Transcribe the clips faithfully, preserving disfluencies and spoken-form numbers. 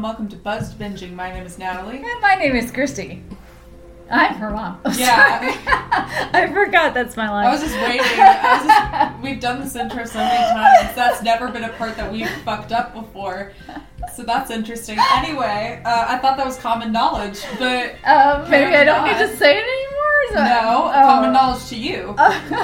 welcome to Buzzed Binging. My name is Natalie. And my name is Christy. I'm her mom. Oh, yeah. I forgot that's my line. I was just waiting. I was just, we've done this intro so many times. That's never been a part that we've fucked up before. So that's interesting. Anyway, uh, I thought that was common knowledge, but... Um, maybe I don't not. need to say it anymore? So No, oh. common knowledge to you.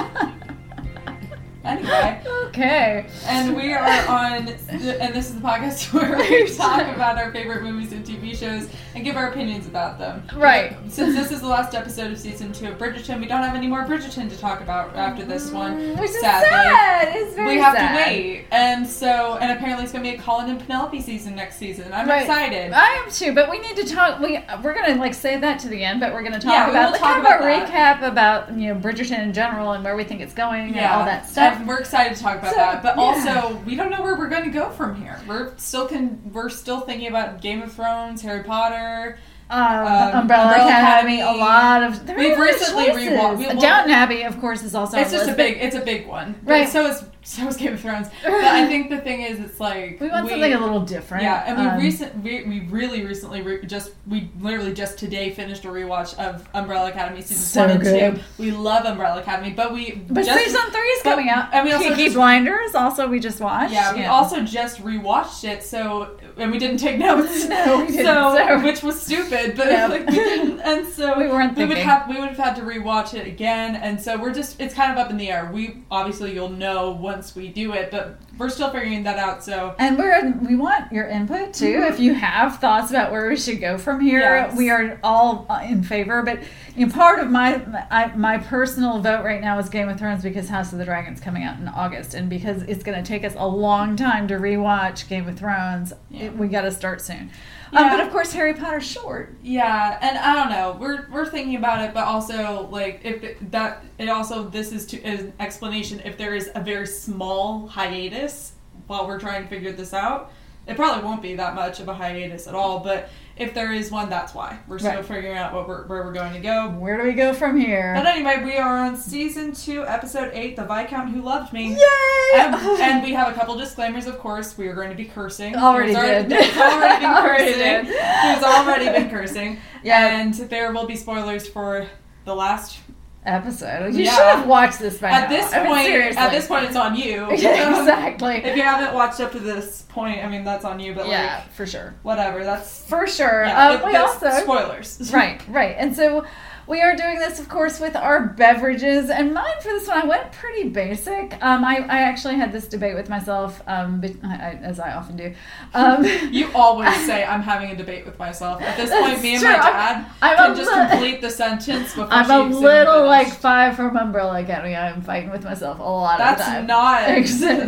Anyway. Okay. And we are on, and this is the podcast where we talk about our favorite movies and T V shows and give our opinions about them. Right. Since this is the last episode of season two of Bridgerton, we don't have any more Bridgerton to talk about after this one. Which is sadly. sad. It's very We have sad. to wait. And so, and apparently it's going to be a Colin and Penelope season next season. I'm Right. excited. I am too, but we need to talk. We we're gonna like save that to the end, but we're gonna talk Yeah, we about will like, talk kind of a about recap about you know Bridgerton in general and where we think it's going and all that stuff. And we're excited to talk about So, that, but yeah. also we don't know where we're going to go from here. We're still can we're still thinking about Game of Thrones, Harry Potter, Um, Um, Umbrella, Umbrella Academy, Academy. a lot of. There are We've a lot of recently choices. rewatched- we- Downton Abbey, of course, is also. It's on just the a list, big, it's a big one. But Right. So is so is Game of Thrones. But I think the thing is, it's like We want something a little different. Yeah, and we um, recent we, we really recently re- just we literally just today finished a rewatch of Umbrella Academy season So one and good. two. We love Umbrella Academy, but we But just, season three is but- coming out. and we also Peaky just- Blinders, also we just watched. Yeah, we also just rewatched it, so and we didn't take notes. No, we didn't, So, so- which was stupid, but Yeah. like we didn't, and so We weren't we would thinking. have we would have had to rewatch it again, and so we're just it's kind of up in the air. We obviously you'll know once we do it, but we're still figuring that out. So And we're we want your input too. Mhm. If you have thoughts about where we should go from here, Yes. we are all uh, in favor. But you know, part of my I, my personal vote right now is Game of Thrones because House of the Dragon's coming out in August, and because it's going to take us a long time to rewatch Game of Thrones, Yeah. it, we got to start soon. Yeah. Um, but of course, Harry Potter's short. yeah, and I don't know. We're we're thinking about it, but also like if it, that it also this is to, is an explanation if there is a very small hiatus while we're trying to figure this out. It probably won't be that much of a hiatus at all, but if there is one, that's why we're still Right. figuring out what we're, where we're going to go. Where do we go from here? But anyway, we are on season two, episode eight, The Viscount Who Loved Me. Yay! And, and we have a couple disclaimers, of course. We are going to be cursing. Already There's did. There's already been Already cursing. did. There's already been cursing. Yeah. And there will be spoilers for the last. Episode. You Yeah. should have watched this by At now. this I mean, point, seriously. at this point, it's on you. Exactly. If you haven't watched up to this point, I mean, that's on you. But Yeah, like, for sure. whatever. That's For sure. yeah. um, it- we that's also spoilers. right, right, and so we are doing this, of course, with our beverages. And mine for this one, I went pretty basic. Um, I, I actually had this debate with myself, um, but I, I, as I often do. Um, You always say I'm having a debate with myself. At this point, That's me and true. my I'm- dad I'm can a just li- complete the sentence before I'm she a even little like finished. five from Umbrella Academy. I'm fighting with myself a lot of the That's time. not.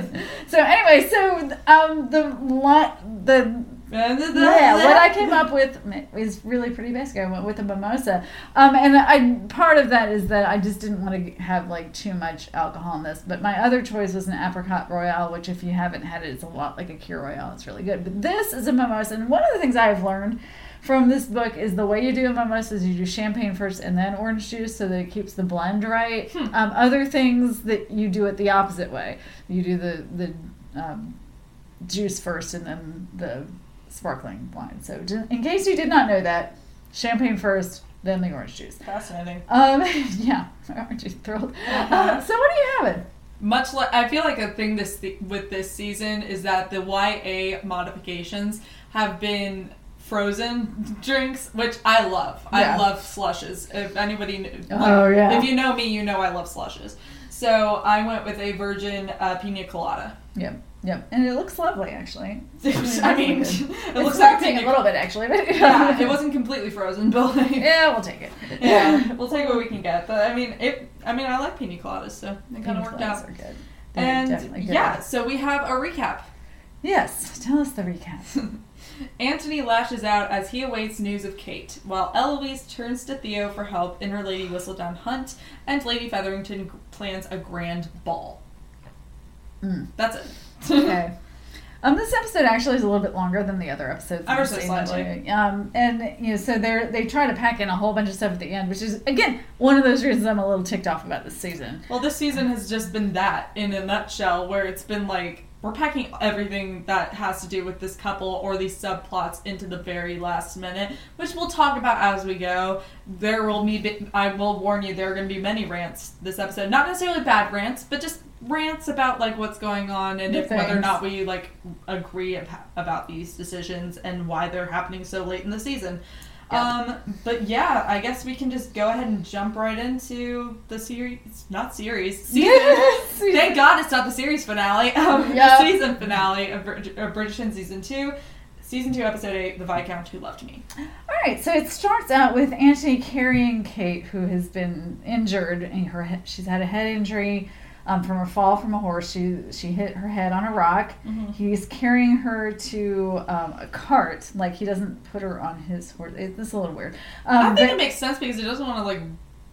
so anyway, so um, the li- the Yeah, what I came up with is really pretty basic. I went with a mimosa, um, and I part of that is that I just didn't want to have like too much alcohol in this. But my other choice was an apricot royale, which if you haven't had it, it's a lot like a Kir Royale. It's really good. But this is a mimosa, and one of the things I've learned from this book is the way you do a mimosa is you do champagne first and then orange juice so that it keeps the blend right. Hmm. Um, other things that you do it the opposite way. You do the the um, juice first and then the sparkling wine. So just in case you did not know that, champagne first, then the orange juice. Fascinating. Um, yeah, aren't you thrilled? Uh-huh. Uh, so what are you having? Much like I feel like a thing this th- with this season is that the Y A modifications have been frozen drinks, which I love. Yeah. I love slushes. If anybody, kn- Oh, like, yeah. if you know me, you know I love slushes. So I went with a virgin uh, pina colada. Yep, yep, and it looks lovely actually. I mean, It's it it's looks like a melting pina a little bit actually, but Yeah, it wasn't completely frozen, but like, Yeah, we'll take it. yeah, we'll take what we can get. But I mean, it. I mean, I like pina coladas, so it kind Pina of worked coladas out. are good. They're And definitely good. yeah, so we have a recap. Yes, tell us the recap. Anthony lashes out as he awaits news of Kate, while Eloise turns to Theo for help in her Lady Whistledown hunt, and Lady Featherington plans a grand ball. Mm. That's it. Okay. Um, this episode actually is a little bit longer than the other episodes. Ever we've so seen slightly. too. Um, and you know, so they they try to pack in a whole bunch of stuff at the end, which is again one of those reasons I'm a little ticked off about this season. Well, this season has just been that in a nutshell, where it's been like we're packing everything that has to do with this couple or these subplots into the very last minute, which we'll talk about as we go. There will be, I will warn you, there are going to be many rants this episode. Not necessarily bad rants, but just rants about like what's going on and if, whether or not we like agree about these decisions and why they're happening so late in the season. Yep. Um, but yeah, I guess we can just go ahead and jump right into the series, not series, season. Thank God it's not the series finale, um, yep. the season finale of, Brid- of Bridgerton season two, season two, episode eight, The Viscount Who Loved Me. All right, so it starts out with Antony carrying Kate, who has been injured, and her he- she's had a head injury. Um, from her fall from a horse, she she hit her head on a rock. Mm-hmm. He's carrying her to um, a cart. Like, he doesn't put her on his horse. It, this is a little weird. Um, I think it makes sense because he doesn't want to like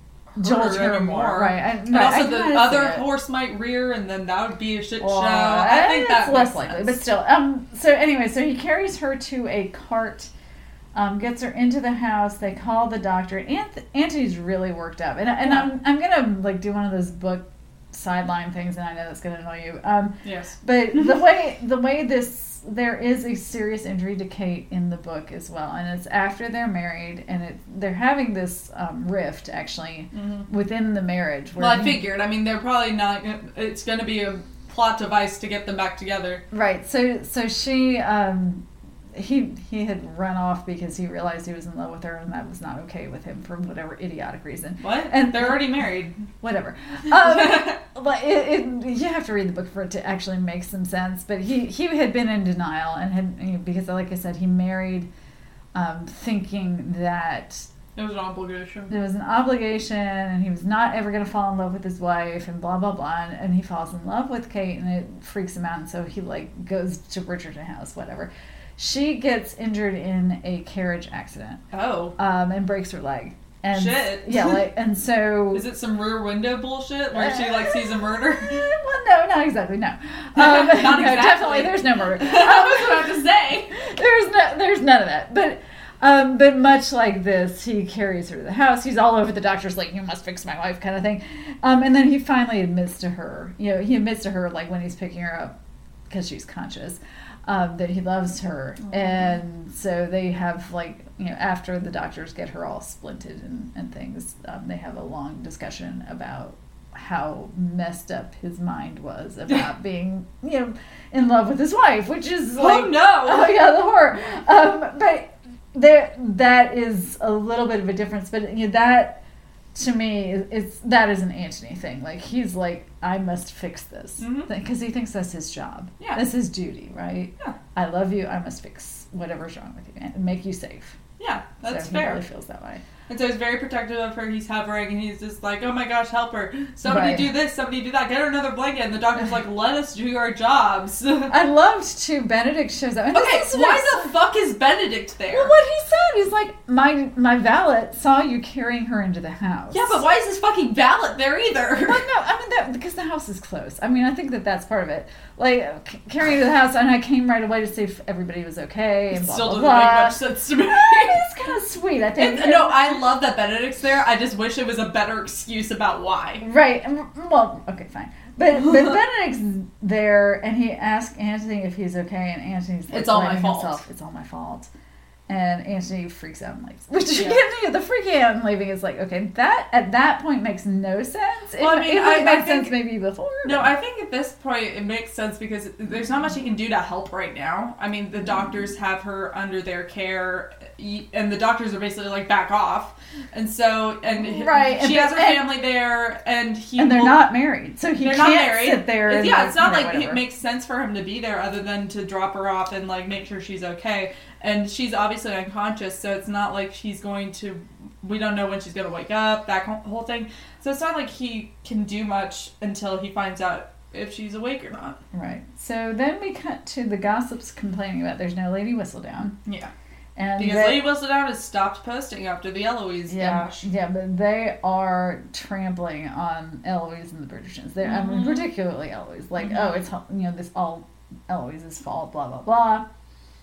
jolt her, her anymore. More, right? I, and right, also, I the other horse might rear, and then that would be a shit well, show. I think that's less likely, but still. Um. So anyway, so he carries her to a cart. Um, gets her into the house. They call the doctor. Anth- Antony's really worked up, and and yeah. I'm I'm gonna like do one of those book sideline things, and I know that's going to annoy you. Um, yes. But the way the way this there is a serious injury to Kate in the book as well, and it's after they're married, and it they're having this um, rift actually mm-hmm. within the marriage. Where well, I he, figured. I mean, they're probably not. It's going to be a plot device to get them back together. Right. So so she. Um, He he had run off because he realized he was in love with her, and that was not okay with him for whatever idiotic reason. What? And they're already married. Whatever. Um, but it, it, you have to read the book for it to actually make some sense. But he, he had been in denial, and had because, like I said, he married um, thinking that it was an obligation. It was an obligation, and he was not ever going to fall in love with his wife, and blah blah blah. And, and he falls in love with Kate, and it freaks him out, and so he like goes to Bridgerton House, whatever. She gets injured in a carriage accident. Oh. Um, and breaks her leg. And shit. Yeah, like, and so... Is it some rear window bullshit where uh, she, like, sees a murder? Well, no, not exactly, no. Um, not no, exactly. Definitely, there's no murder. Um, I was about to say. There's, no, there's none of that. But... Um, but much like this, he carries her to the house. He's all over the doctor's like, you must fix my wife kind of thing. Um, and then he finally admits to her, you know, he admits to her, like, when he's picking her up, because she's conscious, um, that he loves her. Mm-hmm. And so they have, like, you know, after the doctors get her all splinted and, and things, um, they have a long discussion about how messed up his mind was about being, you know, in love with his wife, which is like, oh no, oh yeah, the horror. Um, but there, that is a little bit of a difference. But you know, that to me, it's that is an Antony thing. Like, he's like, I must fix this because mm-hmm. he thinks that's his job. Yeah, that's his duty, right? Yeah, I love you. I must fix whatever's wrong with you and make you safe. Yeah, that's so fair. He really feels that way. And so he's very protective of her. He's hovering, and he's just like, oh my gosh, help her. Somebody right. do this, somebody do that. Get her another blanket. And the doctor's like, let us do our jobs. I loved, too, Benedict shows up. And okay, why the fuck is Benedict there? Well, what he said, he's like, my my valet saw you carrying her into the house. Yeah, but why is this fucking valet there either? Well, no, I mean, that, because the house is close. I mean, I think that that's part of it. Like, c- carrying her to the house, and I came right away to see if everybody was okay, and blah, Still blah, doesn't blah. make much sense to me. It's kind of sweet, I think. It's, no, I love that Benedict's there. I just wish it was a better excuse about why. Right. Well, okay, fine. But, but Benedict's there, and he asks Antony if he's okay, and Antony's like, it's all my fault. Himself, it's all my fault. And Antony freaks out and leaves. Which, yeah. you know, the freaking out and leaving is like, okay, that at that point makes no sense. Well, it, I mean, it I, made I sense think, maybe before. No, but. I think at this point it makes sense because there's not much he can do to help right now. I mean, the doctors have her under their care, and the doctors are basically like, back off. And so, and right. she and, has her and, family there, and he and they're will, not married, so he they're can't not married. sit there. And yeah, like, it's not you know, like whatever. It makes sense for him to be there other than to drop her off and like make sure she's okay. And she's obviously unconscious, so it's not like she's going to, we don't know when she's going to wake up, that whole thing. So it's not like he can do much until he finds out if she's awake or not. Right. So then we cut to the gossips complaining about there's no Lady Whistledown. Yeah. And because they, Lady Whistledown has stopped posting after the Eloise yeah, dash. Yeah, but they are trampling on Eloise and the Bridgertons. They're, mm-hmm. I mean, particularly Eloise. Like, mm-hmm. oh, it's, you know, this all Eloise's fault, blah, blah, blah.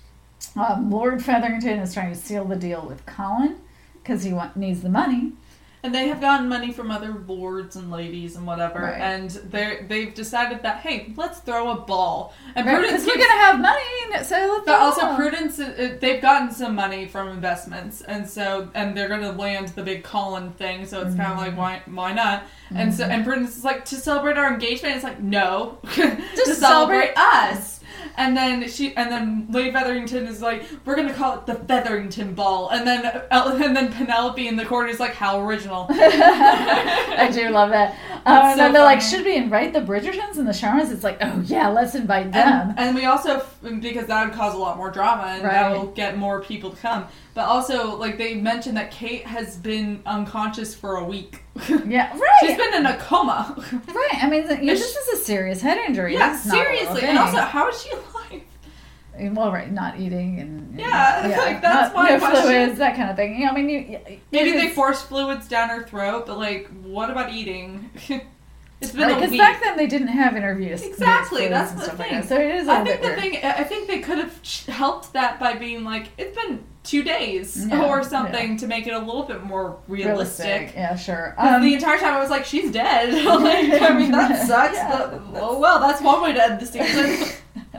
Um, Lord Featherington is trying to seal the deal with Colin because he want, needs the money. And they have gotten money from other lords and ladies and whatever, right. and they they've decided that, hey, let's throw a ball. And right, Prudence, because we're gonna have money, so let's. But also, ball. Prudence, they've gotten some money from investments, and so and they're gonna land the big Colin thing. So it's mm-hmm. kind of like, why why not? Mm-hmm. And so and Prudence is like, to celebrate our engagement. It's like, no, to celebrate, celebrate us. And then she, and then Lady Featherington is like, we're gonna call it the Featherington Ball. And then, and then Penelope in the corner is like, how original. I do love that. Um, and so then they're funny. Like, should we invite the Bridgertons and the Charmers? It's like, oh yeah, let's invite them. And, and we also, because that would cause a lot more drama, and right. that will get more people to come. But also, like, they mentioned that Kate has been unconscious for a week. Yeah, right. She's been in a coma. Right. I mean, you know, this is a serious head injury. Yeah, seriously. And also, how is she alive? Well, right, not eating and... Yeah, yeah. Like, that's not, my no question. Fluids, that kind of thing. You know, I mean, you... Maybe they force fluids down her throat, but, like, what about eating? It's been right, a week. Because back then they didn't have interviews. Exactly, that's the thing. Like that. So it is a I little think bit the weird. thing. I think they could have helped that by being like, it's been two days yeah, or something yeah. to make it a little bit more realistic. realistic. Yeah, sure. Um, the entire time I was like, she's dead. Like, I mean, that sucks. Yeah, but, oh well, that's one way to end the season.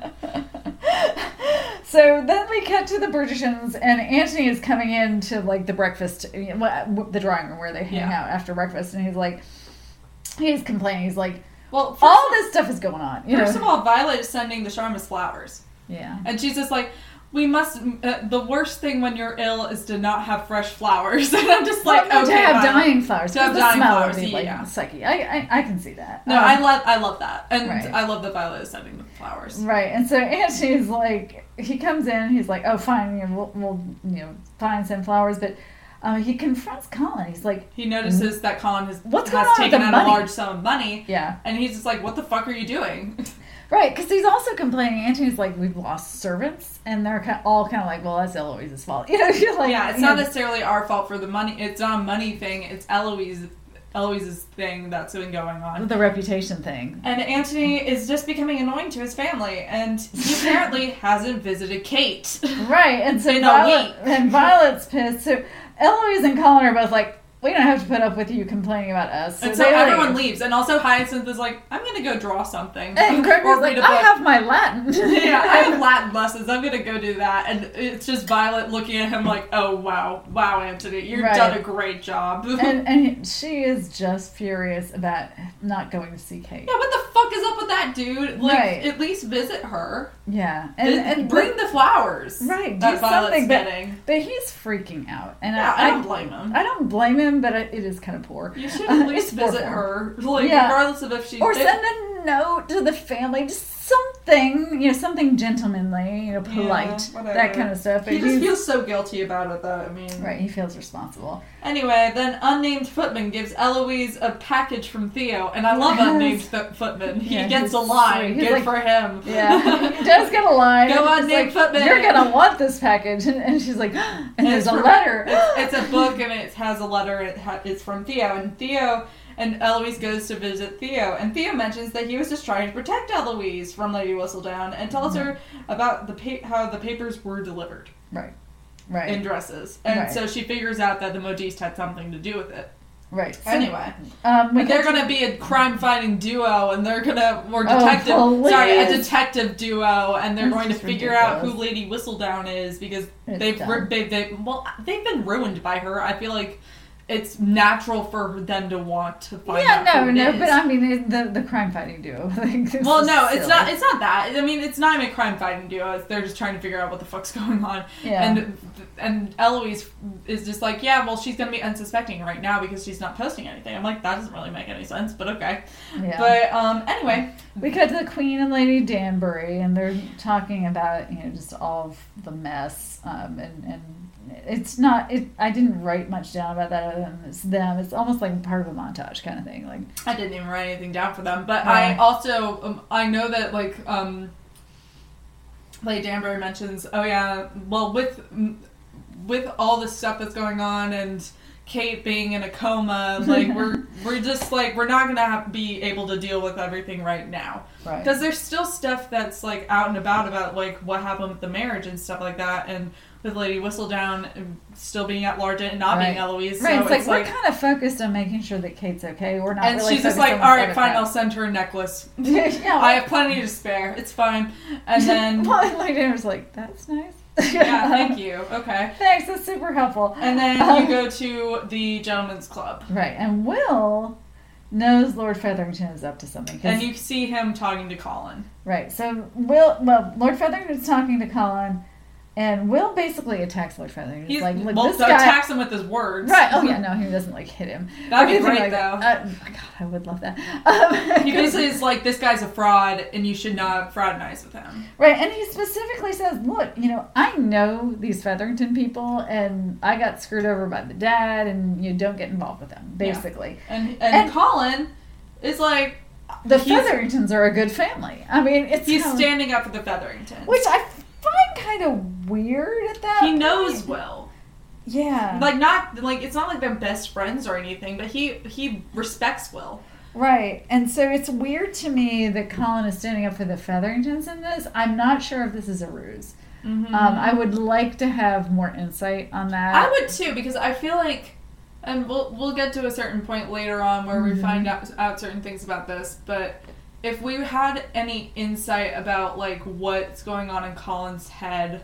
So then we cut to the Bridgertons, and Anthony is coming into like the breakfast, the drawing room where they hang yeah. out after breakfast, and he's like, he's complaining. He's like, well, all of, this stuff is going on. You first know? of all, Violet is sending the Charmas flowers. Yeah, and she's just like, we must. Uh, the worst thing when you're ill is to not have fresh flowers. And I'm just like, well, okay, to have Violet. dying flowers. To have the dying smell flowers, would be, like, yeah. sucky. I, I I can see that. No, um, I love I love that, and right. I love that Violet is sending the flowers. Right, and so Anthony's like, he comes in, he's like, oh, fine, you know, we'll, we'll you know, fine, send flowers, but. Uh, he confronts Colin. He's like... He notices mm-hmm. that Colin has, What's has taken out money? a large sum of money. Yeah. And he's just like, what the fuck are you doing? Right, because he's also complaining. Anthony's like, we've lost servants. And they're kind of, all kind of like, well, that's Eloise's fault. You know, you're like... Yeah, it's not know. necessarily our fault for the money. It's not a money thing. It's Eloise, Eloise's thing that's been going on. The reputation thing. And Anthony is just becoming annoying to his family. And he apparently hasn't visited Kate. Right, and so in Violet, a week. And Violet's pissed. So Eloise and Colin are both like, we don't have to put up with you complaining about us. So and so everyone leave. leaves. And also Hyacinth is like, I'm going to go draw something. And Gregory's like, I have my Latin. Yeah, I have Latin lessons. I'm going to go do that. And it's just Violet looking at him like, oh, wow. Wow, Anthony. You've right. done a great job. and, and she is just furious about not going to see Kate. Yeah, what the fuck is up with that, dude? Like, right. at least visit her. Yeah. And, and, and bring but, the flowers. Right. Do that something. But, but he's freaking out. And yeah, I, I don't blame him. I don't blame him. But it is kind of poor. You should at least uh, visit her, like yeah. regardless of if she's or send a note to the family, just something, you know, something gentlemanly, you know, polite, yeah, that kind of stuff. But he just feels so guilty about it, though. I mean, right? He feels responsible. Anyway, then unnamed footman gives Eloise a package from Theo, and I love yes. unnamed th- footman. He yeah, gets a line. Good like, for him. Yeah, he does get a line. Go unnamed like, footman. You're gonna want this package, and, and she's like, and, and there's a from, letter. It's, it's a book, and it has a letter. It ha- it's from Theo, and Theo. And Eloise goes to visit Theo, and Theo mentions that he was just trying to protect Eloise from Lady Whistledown, and tells mm-hmm. her about the pa- how the papers were delivered. Right. Right. In dresses. And right. so she figures out that the modiste had something to do with it. Right. So, anyway. Um, and they're going to be a crime-fighting duo, and they're going to... Or detective... Oh, sorry, a detective duo, and they're going to figure ridiculous. out who Lady Whistledown is, because they've, they've, they've... Well, they've been ruined by her. I feel like... It's natural for them to want to find yeah, out no, who it no, is. but I mean it, the the crime fighting duo. Like, well, no, it's not. It's not that. I mean, it's not even a crime fighting duo. It's, they're just trying to figure out what the fuck's going on. Yeah. And and Eloise is just like, yeah, well, she's gonna be unsuspecting right now because she's not posting anything. I'm like, that doesn't really make any sense, but okay. Yeah. But um, anyway, we cut to the Queen and Lady Danbury, and they're talking about, you know, just all of the mess, um, and and. It's not. It. I didn't write much down about that other than it's them. It's almost like part of a montage kind of thing. Like I didn't even write anything down for them, but yeah. I also um, I know that like um, Lady Danbury mentions. Oh yeah, well with with all this stuff that's going on and Kate being in a coma. Like, we're we're just, like, we're not going to have be able to deal with everything right now. Right. Because there's still stuff that's, like, out and about about, like, what happened with the marriage and stuff like that. And with Lady Whistledown still being at large and not right. being Eloise. Right, So it's, like, it's we're like, kind of focused on making sure that Kate's okay. We're not and really she's just focused like, on all right, the fine, crap. I'll send her a necklace. yeah, I have plenty to spare. It's fine. And then... well, Lady Dinner's like, that's nice. yeah, thank you. Okay. Thanks, that's super helpful. And then Um, you go to the Gentleman's Club. Right, and Will knows Lord Featherington is up to something. 'Cause, And you see him talking to Colin. right, so Will, well, Lord Featherington's talking to Colin, and Will basically attacks Lord Featherington. He's He's like, look, well, this guy... attacks him with his words. Right, oh yeah, no, he doesn't, like, hit him. That'd be Anything great, like though. that. Uh, God, I would love that. Um, He basically is like, this guy's a fraud, and you should not fraternize with him. Right, and he specifically says, look, you know, I know these Featherington people, and I got screwed over by the dad, and you don't get involved with them, basically. Yeah. And, and And- Colin is like... The he's- Featheringtons are a good family. I mean, it's He's kind of- standing up for the Featheringtons. Which I find kind of weird at that He knows point. Will. Yeah. Like, not... Like, it's not like they're best friends or anything, but he he respects Will. Right, and so it's weird to me that Colin is standing up for the Featheringtons in this. I'm not sure if this is a ruse. Mm-hmm. Um, I would like to have more insight on that. I would too, because I feel like, and we'll we'll get to a certain point later on where Mm-hmm. we find out, out certain things about this, but if we had any insight about like what's going on in Colin's head,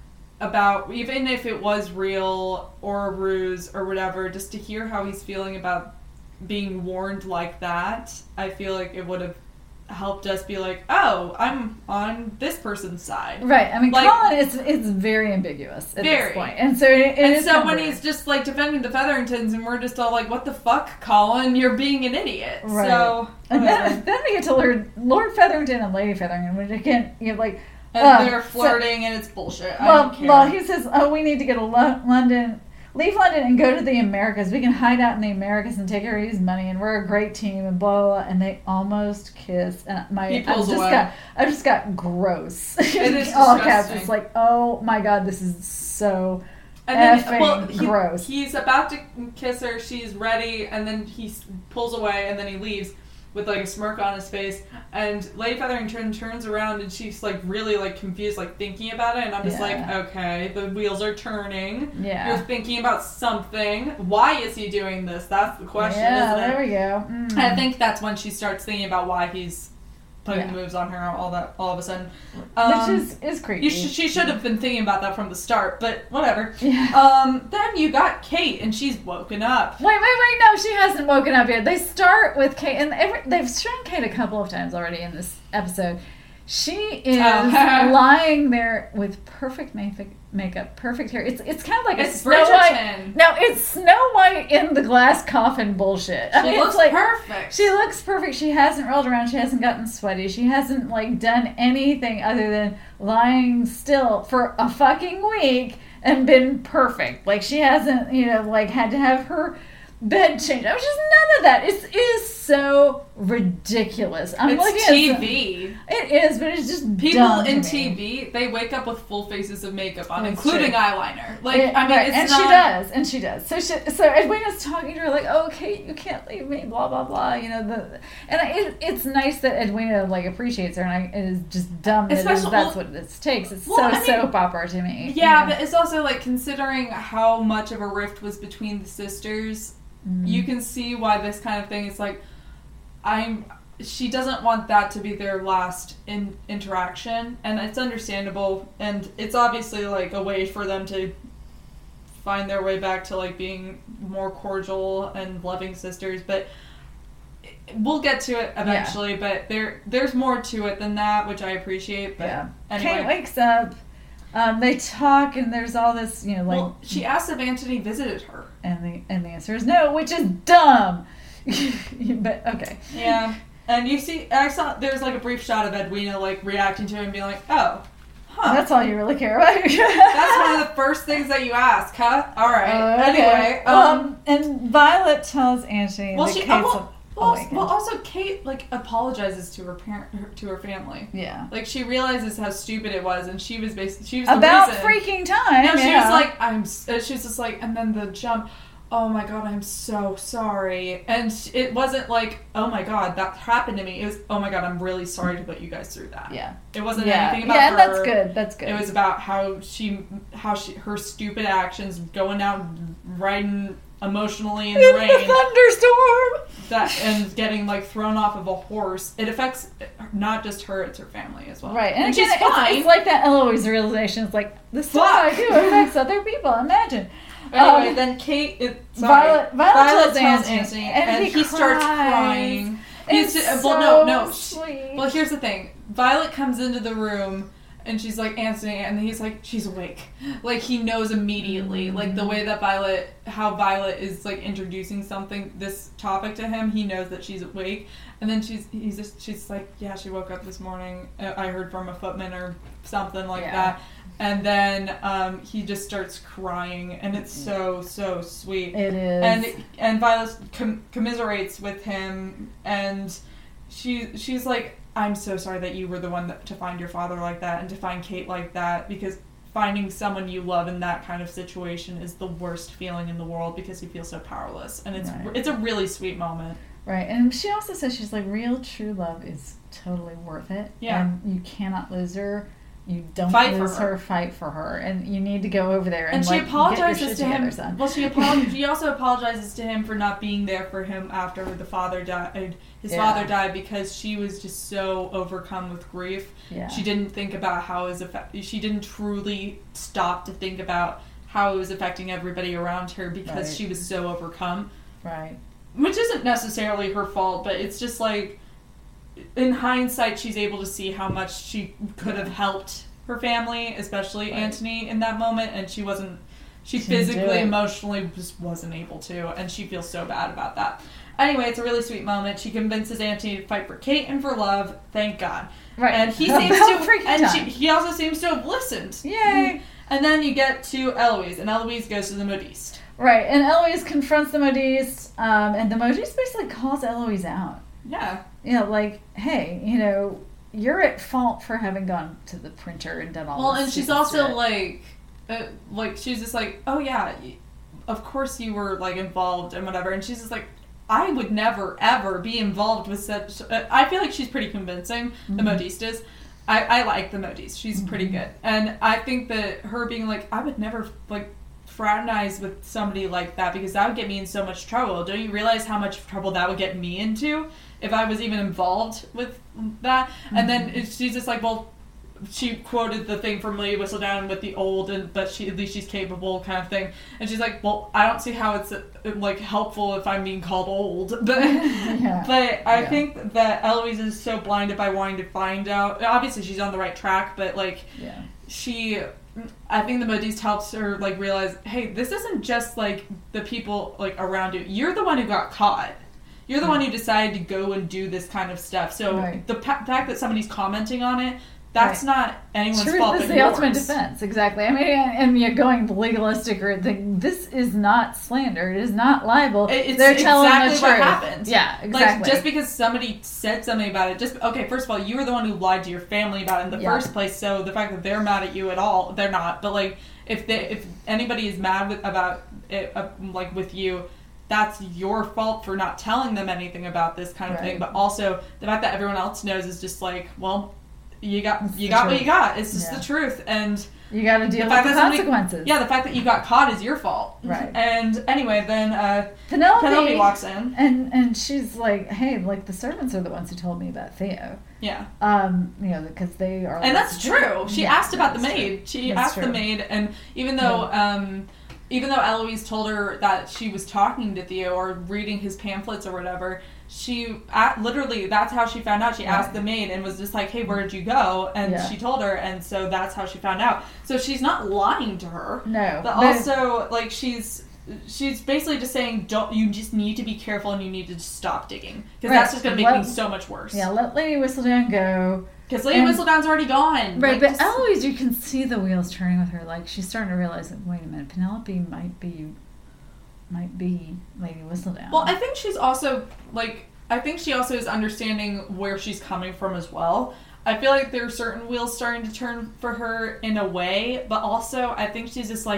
about even if it was real or a ruse or whatever, just to hear how he's feeling about being warned like that, I feel like it would have helped us be like, oh, I'm on this person's side. Right. I mean, Like- Colin is it's very ambiguous at Very. this point, and so it, it And is so kind of when weird. he's just like defending the Featheringtons, and we're just all like, "What the fuck, Colin? You're being an idiot." Right. So and whatever. then, then we get to Lord Lord Featherington and Lady Featherington, which again, you know, like, and uh, they're so- flirting, and it's bullshit. I well, don't care. well, he says, "Oh, we need to go to Lo- London." Leave London and go to the Americas. We can hide out in the Americas and take everybody's money, and we're a great team, and blah blah. blah. And they almost kiss, and my He I pulls just away. got I just got gross. It is All caps. disgusting. It's like, oh my god, this is so and then, effing well, he, gross. he's about to kiss her. She's ready, and then he s- pulls away, and then he leaves with like a smirk on his face. And Lady Featherington turns around, and she's like really like confused, like thinking about it. And I'm just Yeah. like, okay, the wheels are turning. Yeah. You're thinking about something. Why is he doing this? That's the question, yeah, isn't it? there we go. Mm. I think that's when she starts thinking about why he's putting Yeah. moves on her all that all of a sudden. Um, Which is is creepy. you sh- she should have been thinking about that from the start, but whatever. yeah. Um, then you got Kate, and she's woken up. Wait, wait, wait! No, she hasn't woken up yet. They start with Kate, and every, they've shown Kate a couple of times already in this episode. She is Oh. lying there with perfect makeup, makeup, perfect hair. It's it's kind of like a It's Snow White. Bridgerton. No, it's Snow White in the glass coffin bullshit. I She mean, looks it's like perfect. she looks perfect. She hasn't rolled around. She hasn't gotten sweaty. She hasn't like done anything other than lying still for a fucking week and been perfect. Like she hasn't, you know, like had to have her bed changed. I was just none of that. It's, it is so ridiculous. I'm looking It's at T some- V. It is, but it's just People dumb to in me. T V, they wake up with full faces of makeup on, That's including true. eyeliner. Like, It- I mean, right, it's and not... she does, and she does. So she, so Edwina's talking to her like, "Oh, Kate, you can't leave me," blah blah blah. You know, the and it, it's nice that Edwina like appreciates her, and I, it is just dumb that it is, Especially- that's well- what this takes. It's well, so I mean- soap opera to me. Yeah, you know? but it's also like considering how much of a rift was between the sisters, Mm. you can see why this kind of thing is like, I'm. She doesn't want that to be their last in, interaction, and it's understandable, and it's obviously like a way for them to find their way back to like being more cordial and loving sisters. But we'll get to it eventually. But there, there's more to it than that, which I appreciate. But yeah. anyway. Kate wakes up. Um, they talk, and there's all this, you know, like, Well, she asked if Anthony visited her. and the and the answer is no, which is dumb. But okay. Yeah. And you see, I saw, there's like a brief shot of Edwina like reacting to him and being like, oh, huh. That's all you really care about. That's one of the first things that you ask, huh? Alright. Uh, Anyway. um, Um, and Violet tells Anthony well, that she, Kate's well, well, awakened. well, also Kate like apologizes to her parent, her, to her family. Yeah. Like she realizes how stupid it was, and she was basically she was the About reason. freaking time. No, she yeah. was like, I'm. s- uh, She was just like, and then the jump. oh my god, I'm so sorry. And it wasn't like, oh my god, that happened to me. It was, oh my god, I'm really sorry to put you guys through that. Yeah. It wasn't yeah. anything about yeah, her. Yeah, that's good. That's good. It was about how she, how she, her stupid actions, going out riding emotionally in the in rain. the thunderstorm. That, and getting, like, thrown off of a horse. It affects not just her, it's her family as well. Right. And, and again, she's fine. It's, it's like that Eloise realization. It's like, this stuff I do affects other people. Imagine. Anyway, um, then Kate, it, sorry, Violet, Violet, Violet tells tells Anthony, Anthony, and, and, he, he starts cries. crying. It's He's, so well, no, no. sweet. Well, here's the thing. Violet comes into the room, and she's like, Anthony, and he's like, she's awake. Like, he knows immediately. Mm-hmm. Like, the way that Violet, how Violet is, like, introducing something, this topic to him, he knows that she's awake. And then she's, he's just, she's like, yeah, she woke up this morning. I heard from a footman or something like yeah. that. And then um, he just starts crying, and it's so, so sweet. It is. And and Violet com- commiserates with him, and she she's like, I'm so sorry that you were the one that, to find your father like that, and to find Kate like that, because finding someone you love in that kind of situation is the worst feeling in the world, because you feel so powerless. And it's right. it's a really sweet moment. Right, and she also says, she's like, real true love is totally worth it. Yeah. And you cannot lose her. You don't fight lose for her. her, fight for her, and you need to go over there and, and she like, apologizes get your shit to together, him. Son. Well, she apolog- She also apologizes to him for not being there for him after the father died. His yeah. father died, because she was just so overcome with grief. Yeah. She didn't think about how it was affect- She didn't truly stop to think about how it was affecting everybody around her, because right. she was so overcome. Right. Which isn't necessarily her fault, but it's just like, in hindsight, she's able to see how much she could have helped her family, especially right. Anthony, in that moment, and she wasn't, she, she physically, emotionally just wasn't able to, and she feels so bad about that. Anyway, it's a really sweet moment. She convinces Anthony to fight for Kate and for love, thank God. Right. And he seems About to, and time. she, he also seems to have listened. Yay! And then you get to Eloise, and Eloise goes to the modiste. Right, and Eloise confronts the modiste, um, and the modiste basically calls Eloise out. Yeah. You know, like, hey, you know, you're at fault for having gone to the printer and done all well, this. Well, and she's also shit. like, uh, like, she's just like, oh yeah, of course you were, like, involved and whatever. And she's just like, I would never, ever be involved with such... Uh, I feel like she's pretty convincing, mm-hmm. the modiste is. I, I like the modiste. She's mm-hmm. pretty good. And I think that her being like, I would never, like, fraternize with somebody like that, because that would get me in so much trouble. Don't you realize how much trouble that would get me into if I was even involved with that? Mm-hmm. And then she's just like, well, she quoted the thing from Lady Whistledown with the old, and but she at least she's capable kind of thing. And she's like, well, I don't see how it's uh, like helpful if I'm being called old. But yeah. but I yeah. think that Eloise is so blinded by wanting to find out. Obviously, she's on the right track, but like yeah. she. I think the modiste helps her like realize, hey, this isn't just like the people like around you. You're the one who got caught. You're the one who decided to go and do this kind of stuff. So right. the pa- fact that somebody's commenting on it, that's right. not anyone's Truth fault. This is the yours. ultimate defense, exactly. I mean, and you're going legalistic, or the, this is not slander. It is not libel. It's They're telling exactly the what truth. happened. Yeah, exactly. Like, just because somebody said something about it, just okay. First of all, you were the one who lied to your family about it in the yeah. first place. So the fact that they're mad at you at all, they're not. But like, if they, if anybody is mad with, about it, uh, like with you, that's your fault for not telling them anything about this kind of right. thing. But also the fact that everyone else knows is just like, well. You got you got truth. What you got. It's just yeah. the truth, and you got to deal with the consequences. Somebody, yeah, the fact that you got caught is your fault. Right. And anyway, then uh, Penelope, Penelope walks in, and and she's like, "Hey, like the servants are the ones who told me about Theo." Yeah. Um, you know, because they are. And that's true. She yeah, asked about the maid. True. She that's asked true. the maid, and even though. Yeah. Um, Even though Eloise told her that she was talking to Theo or reading his pamphlets or whatever, she at, literally, that's how she found out. She right. asked the maid and was just like, hey, where did you go? And yeah. she told her, and so that's how she found out. So she's not lying to her. No. But, but also, like, she's she's basically just saying, don't you just need to be careful and you need to just stop digging. Because right. that's just going to make let, things so much worse. Yeah, let Lady Whistledown go. Because Lady and, Whistledown's already gone. Right, like, but just, Eloise, you can see the wheels turning with her. Like, she's starting to realize that, wait a minute, Penelope might be, might be Lady Whistledown. Well, I think she's also, like, I think she also is understanding where she's coming from as well. I feel like there are certain wheels starting to turn for her in a way, but also I think she's just like,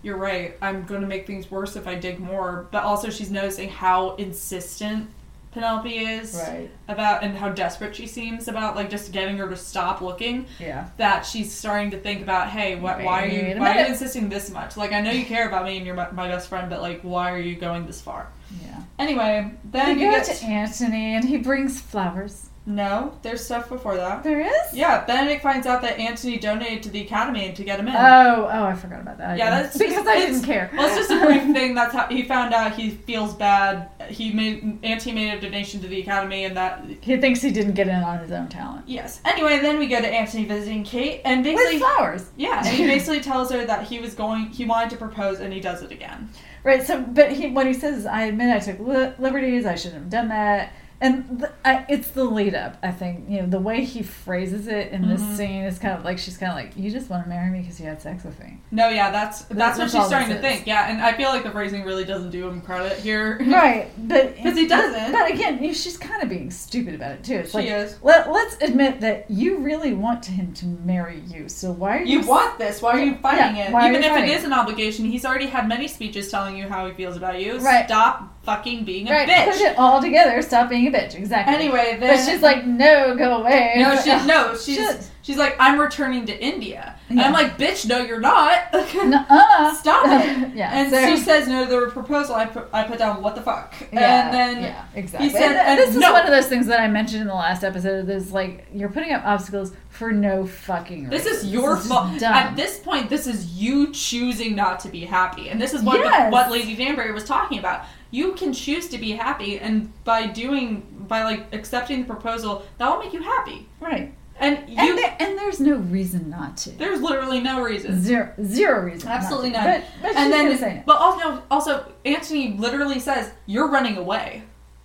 you're right. I'm going to make things worse if I dig more. But also she's noticing how insistent Penelope is right. about, and how desperate she seems about, like, just getting her to stop looking. Yeah. That she's starting to think about, hey, what, Wait why are you a why are you minute. insisting this much? Like, I know you care about me and you're my, my best friend, but, like, why are you going this far? Yeah. Anyway, then we you go get to Antony, and he brings flowers. No, there's stuff before that. There is? Yeah, Benedict finds out that Antony donated to the Academy to get him in. Oh, oh, I forgot about that. Yeah, that's because just, I it's- didn't care. Well, it's just a brief thing. That's how he found out. He feels bad. He made Antony made a donation to the Academy, and that He thinks he didn't get in on his own talent. yes. Anyway, then we go to Antony visiting Kate, and basically, With flowers. yeah, and he basically tells her that he was going. He wanted to propose, and he does it again. Right, so, but he, what he says is, I admit I took li- liberties, I shouldn't have done that. And the, I, it's the lead up, I think. You know, the way he phrases it in this Mhm. scene is kind of like, she's kind of like, you just want to marry me because you had sex with me. No, yeah, that's that's, That's what all she's starting this to is. think. Yeah, and I feel like the phrasing really doesn't do him credit here. Right, but... Because he doesn't. But again, you know, she's kind of being stupid about it, too. It's She like, is. Let, let's admit that you really want him to marry you, so why are you... You want this. Why are you fighting Yeah, it? why are Even you if fighting it is an obligation, he's already had many speeches telling you how he feels about you. Right. Stop fucking being a Right, bitch. put it all together, stop being a bitch, exactly. Anyway, then... But she's like, no, go away. No, she, no, she's Shit. she's like, I'm returning to India. And Yeah. I'm like, bitch, no, you're not. Nuh-uh. Stop it. yeah, And so, she says no to the proposal. I put, I put down, what the fuck? yeah, and then yeah, exactly. he said, and, and this is no. one of those things that I mentioned in the last episode. Is like, you're putting up obstacles for no fucking reason. This is your This is fault. dumb. At this point, this is you choosing not to be happy. And this is what Yes. what Lady Danbury was talking about. You can choose to be happy, and by doing, by like accepting the proposal, that will make you happy. Right. And you, And, there, and there's no reason not to. there's literally no reason. Zero, zero reason. Absolutely not. none. To. But, but And she's then, gonna say it. but also, also, Antony literally says, you're running away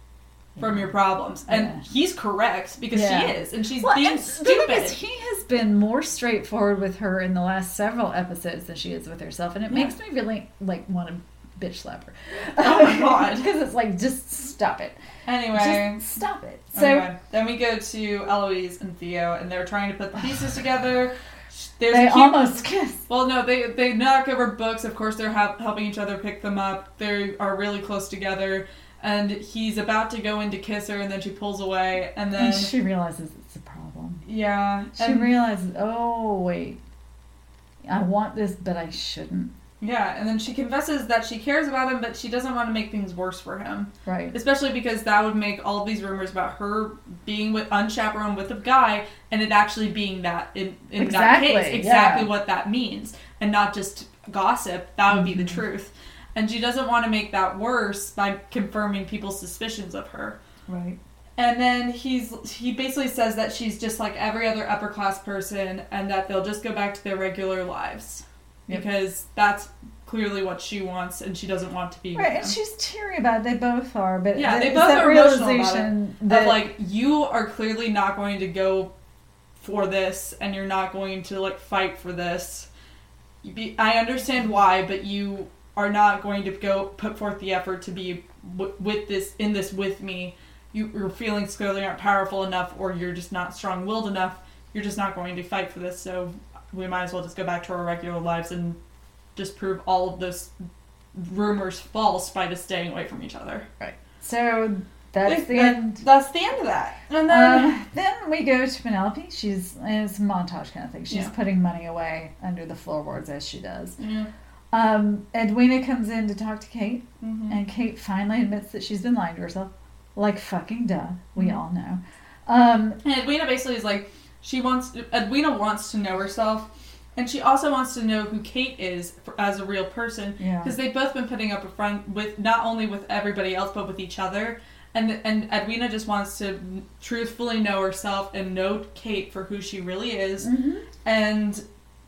from your problems. And Yeah. he's correct, because Yeah. she is. And she's Well, being and stupid. the thing is, he has been more straightforward with her in the last several episodes than she is with herself, and it Yeah. makes me really like want to bitch slap her. Oh my God. Because it's like, just stop it. Anyway. Just stop it. So Anyway, then we go to Eloise and Theo, and they're trying to put the pieces together. There's they a cute, almost kiss. well, no, they they knock over books. Of course, they're ha- helping each other pick them up. They are really close together, and he's about to go in to kiss her, and then she pulls away, and then And she realizes it's a problem. yeah, She and, realizes, oh wait, I want this, but I shouldn't. yeah, and then she confesses that she cares about him, but she doesn't want to make things worse for him. Right. Especially because that would make all of these rumors about her being with unchaperoned with a guy, and it actually being that in, in Exactly, that case exactly yeah. what that means, and not just gossip. That would be the Mhm. truth, and she doesn't want to make that worse by confirming people's suspicions of her. Right. And then he's he basically says that she's just like every other upper class person, and that they'll just go back to their regular lives. Yep. Because that's clearly what she wants, and she doesn't want to be with Right, him. and she's teary about it. They both are, but Yeah, they it's both that are emotional about realization Of that like, you are clearly not going to go for this, and you're not going to like fight for this. You be, I understand why, but you are not going to go put forth the effort to be w- with this in this with me. You, your feelings clearly aren't powerful enough, or you're just not strong-willed enough. You're just not going to fight for this, so we might as well just go back to our regular lives and just prove all of those rumors false by just staying away from each other. so that's the That- end. That's the end of that. And then Um, then we go to Penelope. She's it's a montage kind of thing. She's Yeah. putting money away under the floorboards as she does. yeah. Um, Edwina comes in to talk to Kate, Mhm. and Kate finally admits that she's been lying to herself, like fucking duh. We Mhm. all know. Um, And Edwina basically is like, she wants, Edwina wants to know herself, and she also wants to know who Kate is for, as a real person, yeah. because they've both been putting up a front with, not only with everybody else, but with each other, and and Edwina just wants to truthfully know herself and know Kate for who she really is, Mhm. and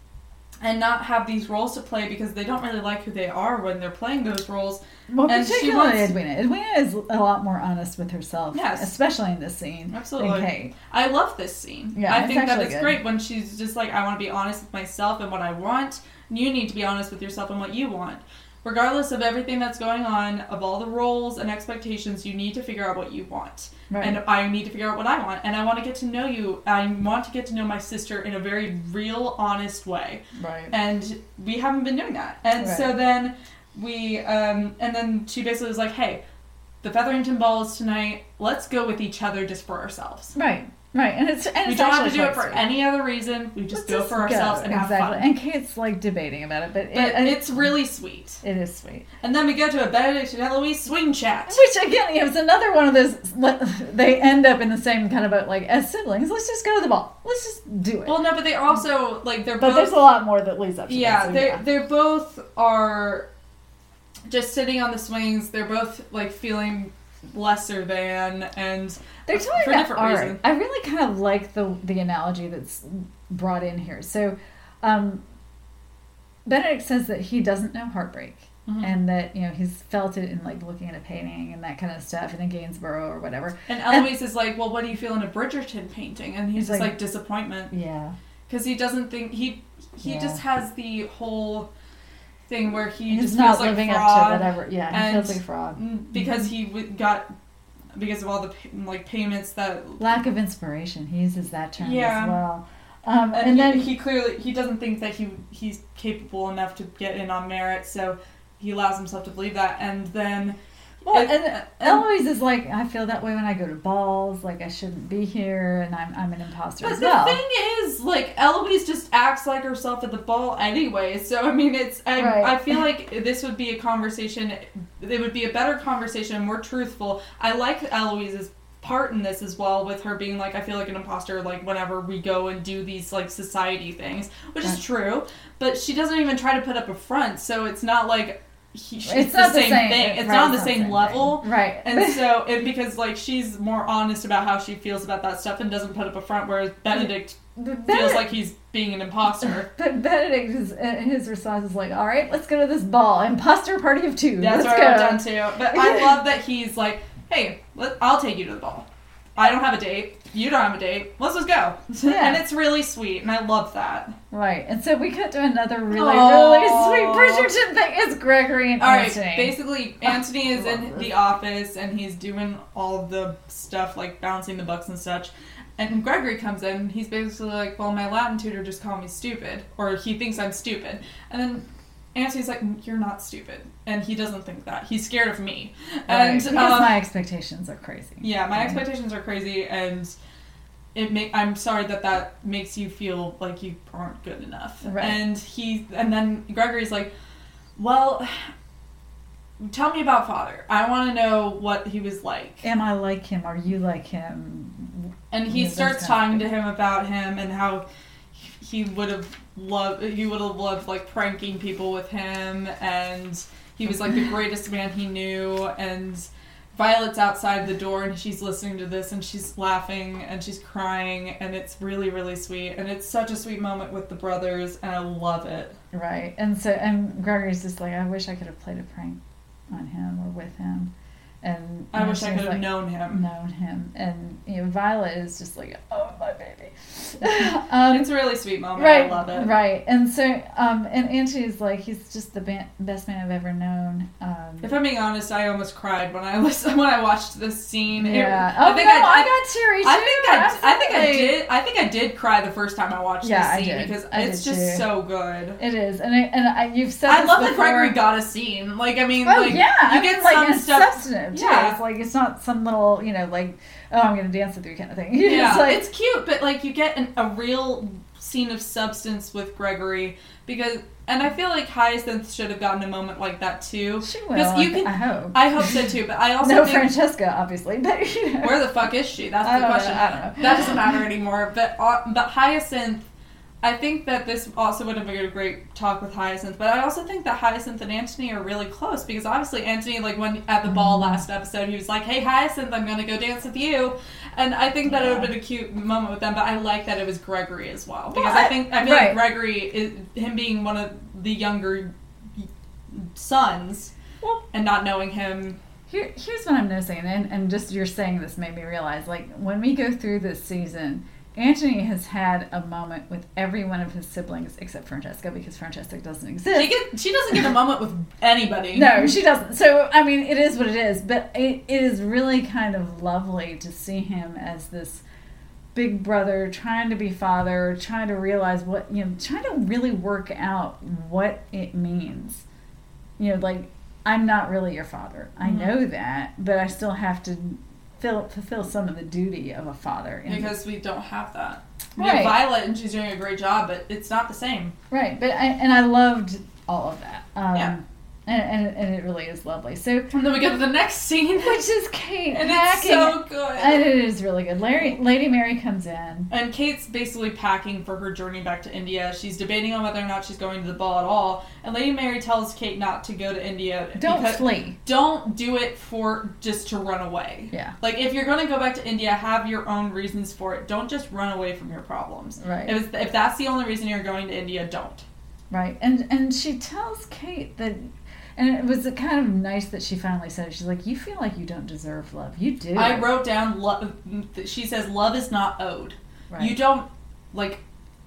and not have these roles to play, because they don't really like who they are when they're playing those roles. Well, And she particularly wants- Edwina. Edwina is a lot more honest with herself, Yes. especially in this scene. Absolutely. Than Kate. I love this scene. Yeah, I it's think that actually it's good. great when she's just like, I want to be honest with myself and what I want. And you need to be honest with yourself and what you want. regardless of everything that's going on, of all the roles and expectations, you need to figure out what you want. Right. And I need to figure out what I want. And I want to get to know you. I want to get to know my sister in a very real, honest way. Right. And we haven't been doing that. And right. so then we, um, and then she basically was like, hey, the Featherington Ball is tonight. Let's go with each other just for ourselves. Right. Right, and it's and we it's don't have to do it for sweet. any other reason. We just Let's go just for ourselves go. and exactly. have fun. And Kate's like debating about it, but, but it, it's really sweet. It is sweet. And then we go to a Benedict and Eloise swing chat, which again, you know, it's another one of those. They end up in the same kind of a, like as siblings. Let's just go to the ball. Let's just do it. Well, no, but they also like they're. But both, there's a lot more that leads up to yeah, that. So they yeah, they both are just sitting on the swings. They're both like feeling lesser than, and they're talking for about different art. reasons. I really kind of like the the analogy that's brought in here. So, um, Benedict says that he doesn't know heartbreak, mm-hmm. and that you know he's felt it in like looking at a painting and that kind of stuff, in a Gainsborough or whatever. And Eloise and, is like, "Well, what do you feel in a Bridgerton painting?" And he's just like, like disappointment. Yeah, because he doesn't think he he yeah. just has the whole thing where he he's just not feels like living fraud, up to whatever. Yeah, he feels like fraud because mm-hmm. he got because of all the like payments that lack of inspiration. He uses that term yeah. as well. Um, and and he, then he clearly he doesn't think that he he's capable enough to get in on merit, so he allows himself to believe that, and then. Well, it, and, and Eloise is like, I feel that way when I go to balls, like I shouldn't be here, and I'm I'm an imposter but as well. But the thing is, like, Eloise just acts like herself at the ball anyway, so, I mean, it's, I, right. I feel like this would be a conversation, it would be a better conversation, more truthful. I like Eloise's part in this as well, with her being like, I feel like an imposter, like, whenever we go and do these, like, society things, which right. is true, but she doesn't even try to put up a front, so it's not like... He, she's it's the not same, the same thing. It's right, not on the it's same, not same level. Thing. Right. And so, it, because, like, she's more honest about how she feels about that stuff and doesn't put up a front, whereas Benedict Benedict feels like he's being an imposter. But Benedict, is, his response is like, all right, let's go to this ball. Imposter party of two. That's let's what go. I wrote down, too. But I love that he's like, hey, let, I'll take you to the ball. I don't have a date. You don't have a date. Let's just go. Yeah. And it's really sweet, and I love that. Right. And so we cut to another really, Aww. really sweet Bridgerton thing. It's Gregory and all Antony. Right, basically, Antony is in this. the office, and he's doing all of the stuff, like bouncing the bucks and such. And Gregory comes in, and he's basically like, well, my Latin tutor just called me stupid. Or he thinks I'm stupid. And then Antony's like, you're not stupid. And he doesn't think that. He's scared of me. Right, And because um, my expectations are crazy. Yeah, my expectations are crazy, and it make I'm sorry that that makes you feel like you aren't good enough. Right. And he and then Gregory's like, well, tell me about Father. I want to know what he was like. Am I like him? Are you like him? And he you starts talking to him about him and how he would have loved he would have loved like pranking people with him, and he was like the greatest man he knew. And Violet's outside the door, and she's listening to this, and she's laughing, and she's crying, and it's really, really sweet. And it's such a sweet moment with the brothers, and I love it. Right. And so, and Gregory's just like, I wish I could have played a prank on him or with him. And I wish I could have like, known him. Known him. And, you know, Violet is just like, oh, my baby. um, it's a really sweet moment. Right, I love it. Right. And so, um, and Antony's like, he's just the ba- best man I've ever known. Um, if I'm being honest, I almost cried when I listened, when I watched this scene. Yeah. It, oh, I think no, I, I, I got teary too. I think I, Absolutely. I think I did. I think I did cry the first time I watched yeah, this scene I did. because I it's did just too. so good. It is, and I, and I, you've said. I this love before. that Gregory got a scene. Like I mean, oh like, yeah, you I get mean, like some it's stuff. substantive too. Yeah. It's like it's not some little, you know, like oh, I'm gonna dance with you kind of thing. Yeah, it's, like, it's cute, but like you get an, a real scene of substance with Gregory because, and I feel like Hyacinth should have gotten a moment like that too. She will. You can, I hope. I hope so too, but I also no think, Francesca, obviously, but you know. Where the fuck is she? That's I the don't question. Know, I don't know. That doesn't matter anymore. But uh, but Hyacinth, I think that this also would have been a great talk with Hyacinth. But I also think that Hyacinth and Antony are really close because obviously Antony, like when at the ball last episode, he was like, "Hey Hyacinth, I'm gonna go dance with you," and I think that yeah. it would have been a cute moment with them. But I like that it was Gregory as well because well, I, I think I feel right. like Gregory is him being one of the younger sons well, and not knowing him. Here, here's what I'm noticing, and and just you're saying this made me realize, like when we go through this season. Anthony has had a moment with every one of his siblings except Francesca, because Francesca doesn't exist. She, get, she doesn't get a moment with anybody. No, she doesn't. So, I mean, it is what it is. But it, it is really kind of lovely to see him as this big brother trying to be father, trying to realize what, you know, trying to really work out what it means. You know, like, I'm not really your father. I mm-hmm. know that, but I still have to Fill, fulfill some of the duty of a father. Because we don't have that. We right. have Violet, and she's doing a great job, but it's not the same. Right, but I, and I loved all of that. Um, yeah. And, and, and it really is lovely. So and then we go to the next scene. Which is Kate and packing. It's so good. And it is really good. Larry, Lady Mary comes in. And Kate's basically packing for her journey back to India. She's debating on whether or not she's going to the ball at all. And Lady Mary tells Kate not to go to India. Don't flee. Don't do it for just to run away. Yeah. Like, if you're going to go back to India, have your own reasons for it. Don't just run away from your problems. Right. If, if that's the only reason you're going to India, don't. Right. And, and she tells Kate that... And it was kind of nice that she finally said it. She's like, you feel like you don't deserve love. You do. I wrote down, love. She says, love is not owed. Right. You don't, like,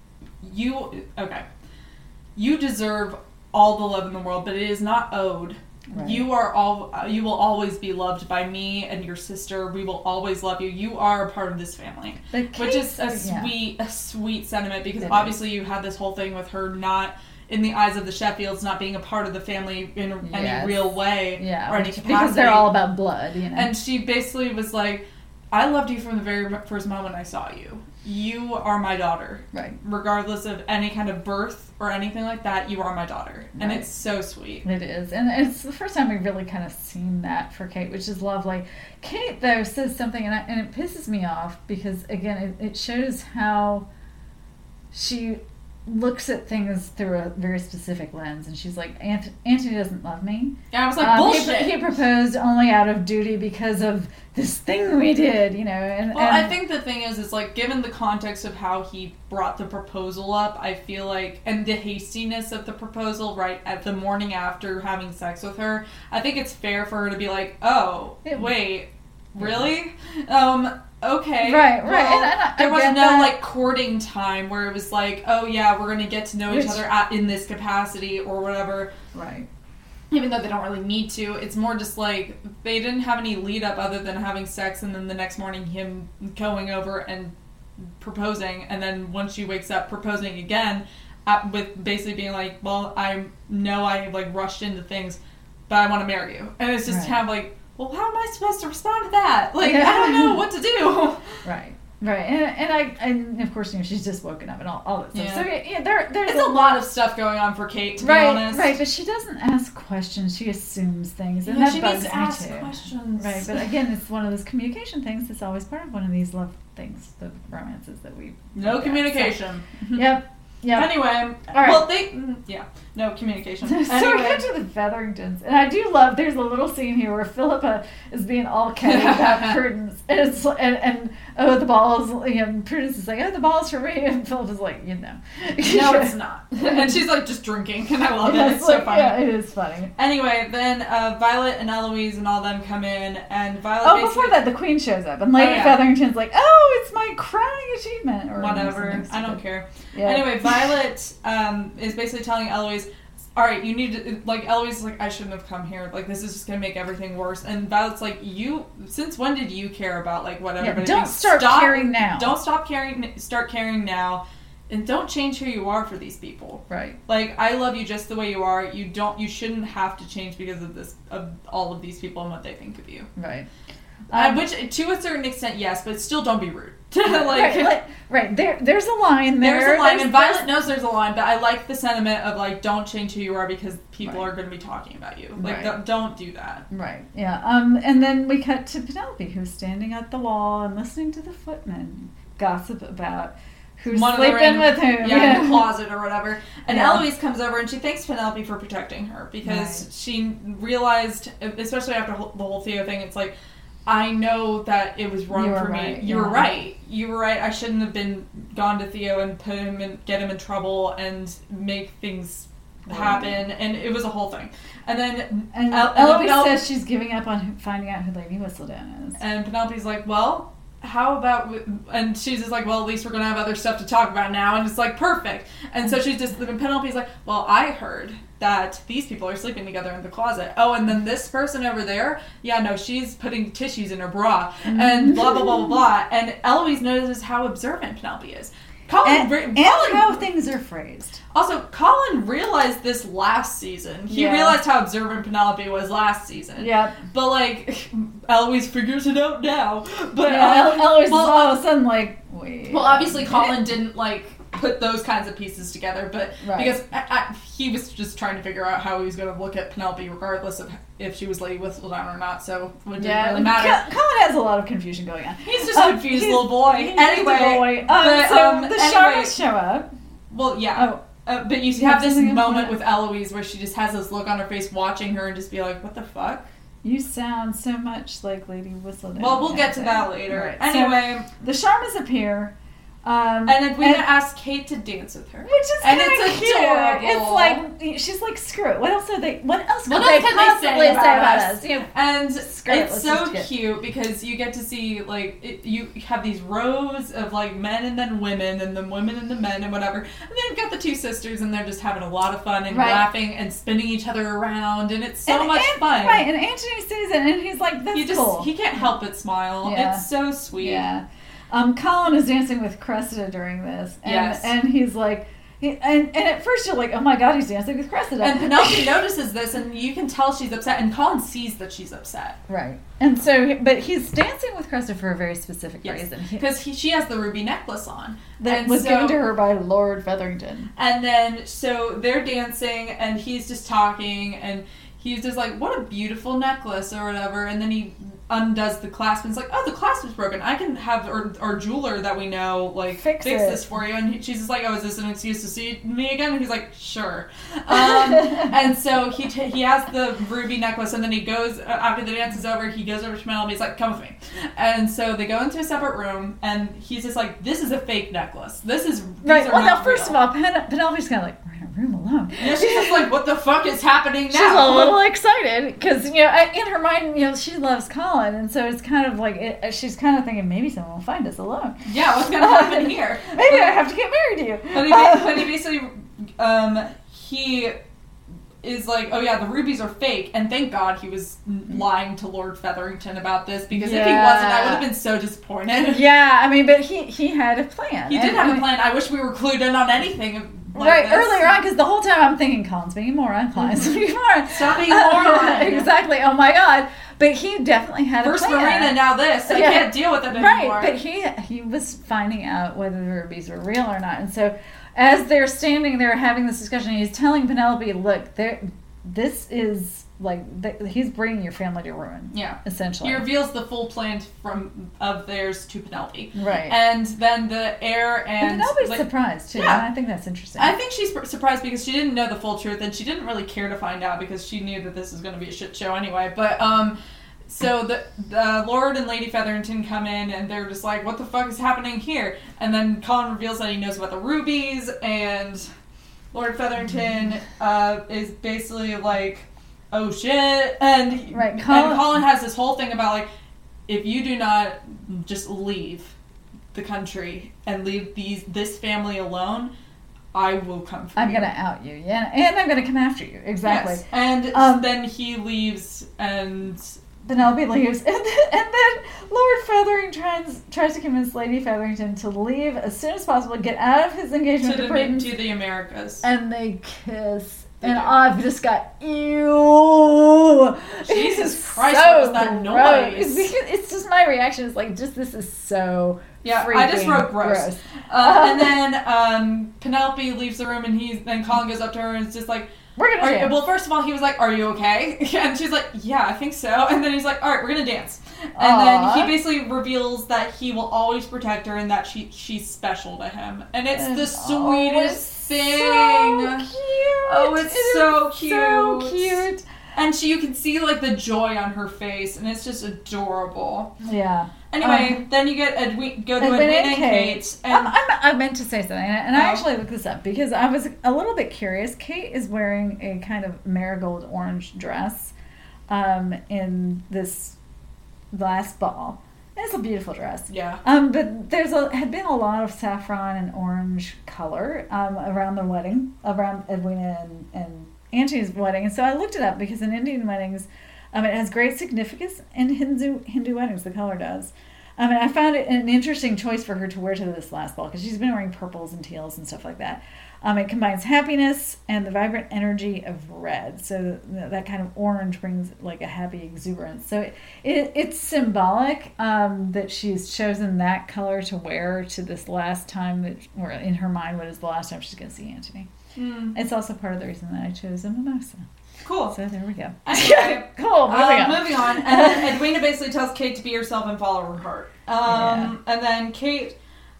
you, okay. You deserve all the love in the world, but it is not owed. Right. You are all, you will always be loved by me and your sister. We will always love you. You are a part of this family. Kate, which is a yeah. sweet, a sweet sentiment, because it obviously is. You had this whole thing with her not... in the eyes of the Sheffields, not being a part of the family in yes. any real way yeah, or any capacity. Because they're all about blood, you know. And she basically was like, I loved you from the very first moment I saw you. You are my daughter. Right. Regardless of any kind of birth or anything like that, you are my daughter. Right. And it's so sweet. It is. And it's the first time we've really kind of seen that for Kate, which is lovely. Kate, though, says something, and, I, and it pisses me off because, again, it, it shows how she... looks at things through a very specific lens, and she's like, Ant- Anthony doesn't love me. Yeah, I was like, um, bullshit. He, he proposed only out of duty because of this thing we did, you know. And, well, and I think the thing is, is like, given the context of how he brought the proposal up, I feel like, and the hastiness of the proposal right at the morning after having sex with her, I think it's fair for her to be like, oh, it, wait, really? Um... Okay. Right, right. Well, and, and I, there I was get no, that. like, courting time where it was like, oh, yeah, we're going to get to know Which, each other at, in this capacity or whatever. Right. Even though they don't really need to. It's more just like, they didn't have any lead up other than having sex and then the next morning him going over and proposing. And then once she wakes up, proposing again at, with basically being like, well, I know I, like, rushed into things, but I want to marry you. And it's just right. kind of like, well, how am I supposed to respond to that? Like, yeah. I don't know what to do. Right, right. And, and I, and of course, you know, she's just woken up and all, all that stuff. Yeah. So, yeah, there, there's It's a lot of stuff going on for Kate, to right, be honest. Right, but she doesn't ask questions. She assumes things. And yeah, that she bugs needs to me ask too. questions. Right, but again, it's one of those communication things that's always part of one of these love things, the romances that we... No communication. So, yep. Yeah. Anyway, all right. Well, they, yeah, no communication. So anyway. we get to the Featheringtons, and I do love. There's a little scene here where Philippa is being all catty about Prudence, and it's and, and oh the balls. You know, Prudence is like, oh the balls for me, and Philippa's like, you know, no, it's not. And she's like just drinking, and I love yeah, it. It's like, so funny. Yeah, it is funny. Anyway, then uh, Violet and Eloise and all them come in, and Violet. Oh, before that, the Queen shows up, and Lady oh, yeah. Featherington's like, oh, it's my crowning achievement, or whatever. I don't care. Yeah. Anyway, Violet um, is basically telling Eloise, all right, you need to, like, Eloise is like, I shouldn't have come here. Like, this is just going to make everything worse. And Violet's like, you, since when did you care about, like, what everybody yeah, don't thinks? start Stop, caring now. Don't stop caring, start caring now. And don't change who you are for these people. Right. Like, I love you just the way you are. You don't, you shouldn't have to change because of this, of all of these people and what they think of you. Right. Um, uh, which, to a certain extent, yes, but still don't be rude. like, right, like, right, there, there's a line there. There's a line, there's, and Violet there's... knows there's a line, but I like the sentiment of, like, don't change who you are because people right. are going to be talking about you. Like, right. don't, don't do that. Right, yeah. Um, and then we cut to Penelope, who's standing at the wall and listening to the footmen gossip about who's One sleeping with whom. Yeah, yeah, in the closet or whatever. And yeah. Eloise comes over and she thanks Penelope for protecting her because right. she realized, especially after the whole Theo thing, it's like, I know that it was wrong for right, me. You yeah. were right. You were right. I shouldn't have been gone to Theo and put him and get him in trouble and make things right. happen. And it was a whole thing. And then and El- Eloise Penelope says she's giving up on finding out who Lady Whistledown is. And Penelope's like, well, how about, we, and she's just like, well, at least we're going to have other stuff to talk about now. And it's like, perfect. And so she's just, Penelope's like, well, I heard that these people are sleeping together in the closet. Oh, and then this person over there, yeah, no, she's putting tissues in her bra. And blah, blah, blah, blah, blah. And Eloise notices how observant Penelope is. Colin, and, re- and Colin, how things are phrased. Also, Colin realized this last season. He yeah. realized how observant Penelope was last season. Yeah. But, like, Eloise figures it out now. But yeah, um, Eloise well, is all of a sudden like, wait. Well, obviously, Colin didn't, like, put those kinds of pieces together, but right. because I, I, he was just trying to figure out how he was going to look at Penelope regardless of if she was Lady Whistledown or not, so it didn't yeah, really matter. Colin has a lot of confusion going on. He's just a um, confused little boy. He's Anyway, a boy. Um, but, so um, the anyway, Sharmas show up. Well, yeah. Oh. Uh, but you You have have this something moment else? with Eloise where she just has this look on her face watching her and just be like, what the fuck? You sound so much like Lady Whistledown. Well, we'll get to that later. Right. Anyway. So, the Sharmas appear. Um, and then we and, ask Kate to dance with her. Which is and kind it's of cute. adorable. It's like, she's like, screw it. What else are they, what else could What they else can possibly they say about, about us? us? You know, and Screw it, it's let's so just get- cute because you get to see, like, it, you have these rows of, like, men and then women and then women and then men and whatever. And then you've got the two sisters and they're just having a lot of fun and right. laughing and spinning each other around and it's so and, much and, fun. Right, and Anthony sees it and he's like, that's he just, cool. He can't help but smile. Yeah. It's so sweet. Yeah. Um, Colin is dancing with Cressida during this. And, Yes. and he's like, he, and, and at first you're like, oh my god, he's dancing with Cressida. And Penelope notices this, and you can tell she's upset, and Colin sees that she's upset. Right. And so, but he's dancing with Cressida for a very specific Yes. reason. Because she has the ruby necklace on. That and was so, given to her by Lord Featherington. And then, so they're dancing, and he's just talking, and he's just like, what a beautiful necklace, or whatever, and then he undoes the clasp and it's like, oh, the clasp is broken. I can have our, our jeweler that we know, like, fix, fix this for you. And he, she's just like, oh, is this an excuse to see me again? And he's like, sure. Um, and so he t- he has the ruby necklace, and then he goes, uh, after the dance is over, he goes over to Penelope. He's like, come with me. And so they go into a separate room, and he's just like, this is a fake necklace. This is, these Right. are Well, not now, first real. of all, Pen- Penelope's kind of like, we're in a room alone. Yeah, she's just like, what the fuck is happening now? She's a little excited because, you know, I- in her mind, you know, she loves Colin, and so it's kind of like it, she's kind of thinking maybe someone will find us alone. Yeah, what's gonna happen here? Maybe I have to get married to you. But he, ba- but he basically, um, he is like, oh yeah, the rubies are fake, and thank God he was lying to Lord Featherington about this, because if he Yeah. wasn't, I would have been so disappointed. Yeah, I mean, but he he had a plan. He did And- have a and- plan. I wish we were clued in on anything like right, this. earlier on, because the whole time I'm thinking, Colin's being a moron, Colin's being a moron. Stop being a moron. Exactly, oh my god. But he definitely had First a plan. Marina, now this. I Yeah. can't deal with it anymore. Right, but he he was finding out whether the rubies were real or not. And so as they're standing there having this discussion, he's telling Penelope, look, there, this is like, th- he's bringing your family to ruin. Yeah. Essentially. He reveals the full plan from of theirs to Penelope. Right. And then the heir and... And Penelope's like, surprised, too. Yeah. And I think that's interesting. I think she's surprised because she didn't know the full truth, and she didn't really care to find out because she knew that this was going to be a shit show anyway. But, um... So the, the Lord and Lady Featherington come in, and they're just like, what the fuck is happening here? And then Colin reveals that he knows about the rubies, and Lord Featherington uh, is basically like, oh shit. And, Right, and Colin- Colin has this whole thing about like, if you do not just leave the country and leave these this family alone, I will come for I'm you. going to out you. Yeah, and I'm going to come after you. Exactly. Yes. And Um, then he leaves, and... Penelope leaves, and then, and then Lord Feathering tries tries to convince Lady Featherington to leave as soon as possible, get out of his engagement to to the, Prudence, to the Americas. and they kiss. They and do. I've just got ew. Jesus It's Christ, so what was that gross. noise? It's, it's just my reaction. It's like, just this is so Yeah, I just freaking wrote gross. Uh, and then um, Penelope leaves the room, and he's then Colin goes up to her and is just like, We're gonna are you, dance. well, first of all, he was like, are you okay? And she's like, yeah, I think so. And then he's like, all right, we're gonna dance. And Aw. then he basically reveals that he will always protect her and that she she's special to him. And it's And- the oh, sweetest it's thing. So cute. Oh, it's It so is So cute. cute. And she, you can see like the joy on her face, and it's just adorable. Yeah. Anyway, Um, then you get Edwin, go to Edwin Edwina and and Kate. Kate, I'm, and I'm, I meant to say something, and I Oh. actually looked this up because I was a little bit curious. Kate is wearing a kind of marigold orange dress um, in this last ball. And It's a beautiful dress. Yeah. Um, but there's a, had been a lot of saffron and orange color um, around the wedding, around Edwina and, and Antony's wedding. And so I looked it up because in Indian weddings, um, it has great significance in Hindu Hindu weddings, the color does. Um, and I found it an interesting choice for her to wear to this last ball because she's been wearing purples and teals and stuff like that. Um, it combines happiness and the vibrant energy of red. So that kind of orange brings like a happy exuberance. So it, it it's symbolic um, that she's chosen that color to wear to this last time, that, or in her mind, what is the last time she's going to see Antony. Mm. It's also part of the reason that I chose a mimosa. Cool. So there we go. Anyway, cool. Moving uh, on. Moving on. And then Edwina basically tells Kate to be herself and follow her heart. Um, yeah. And then Kate,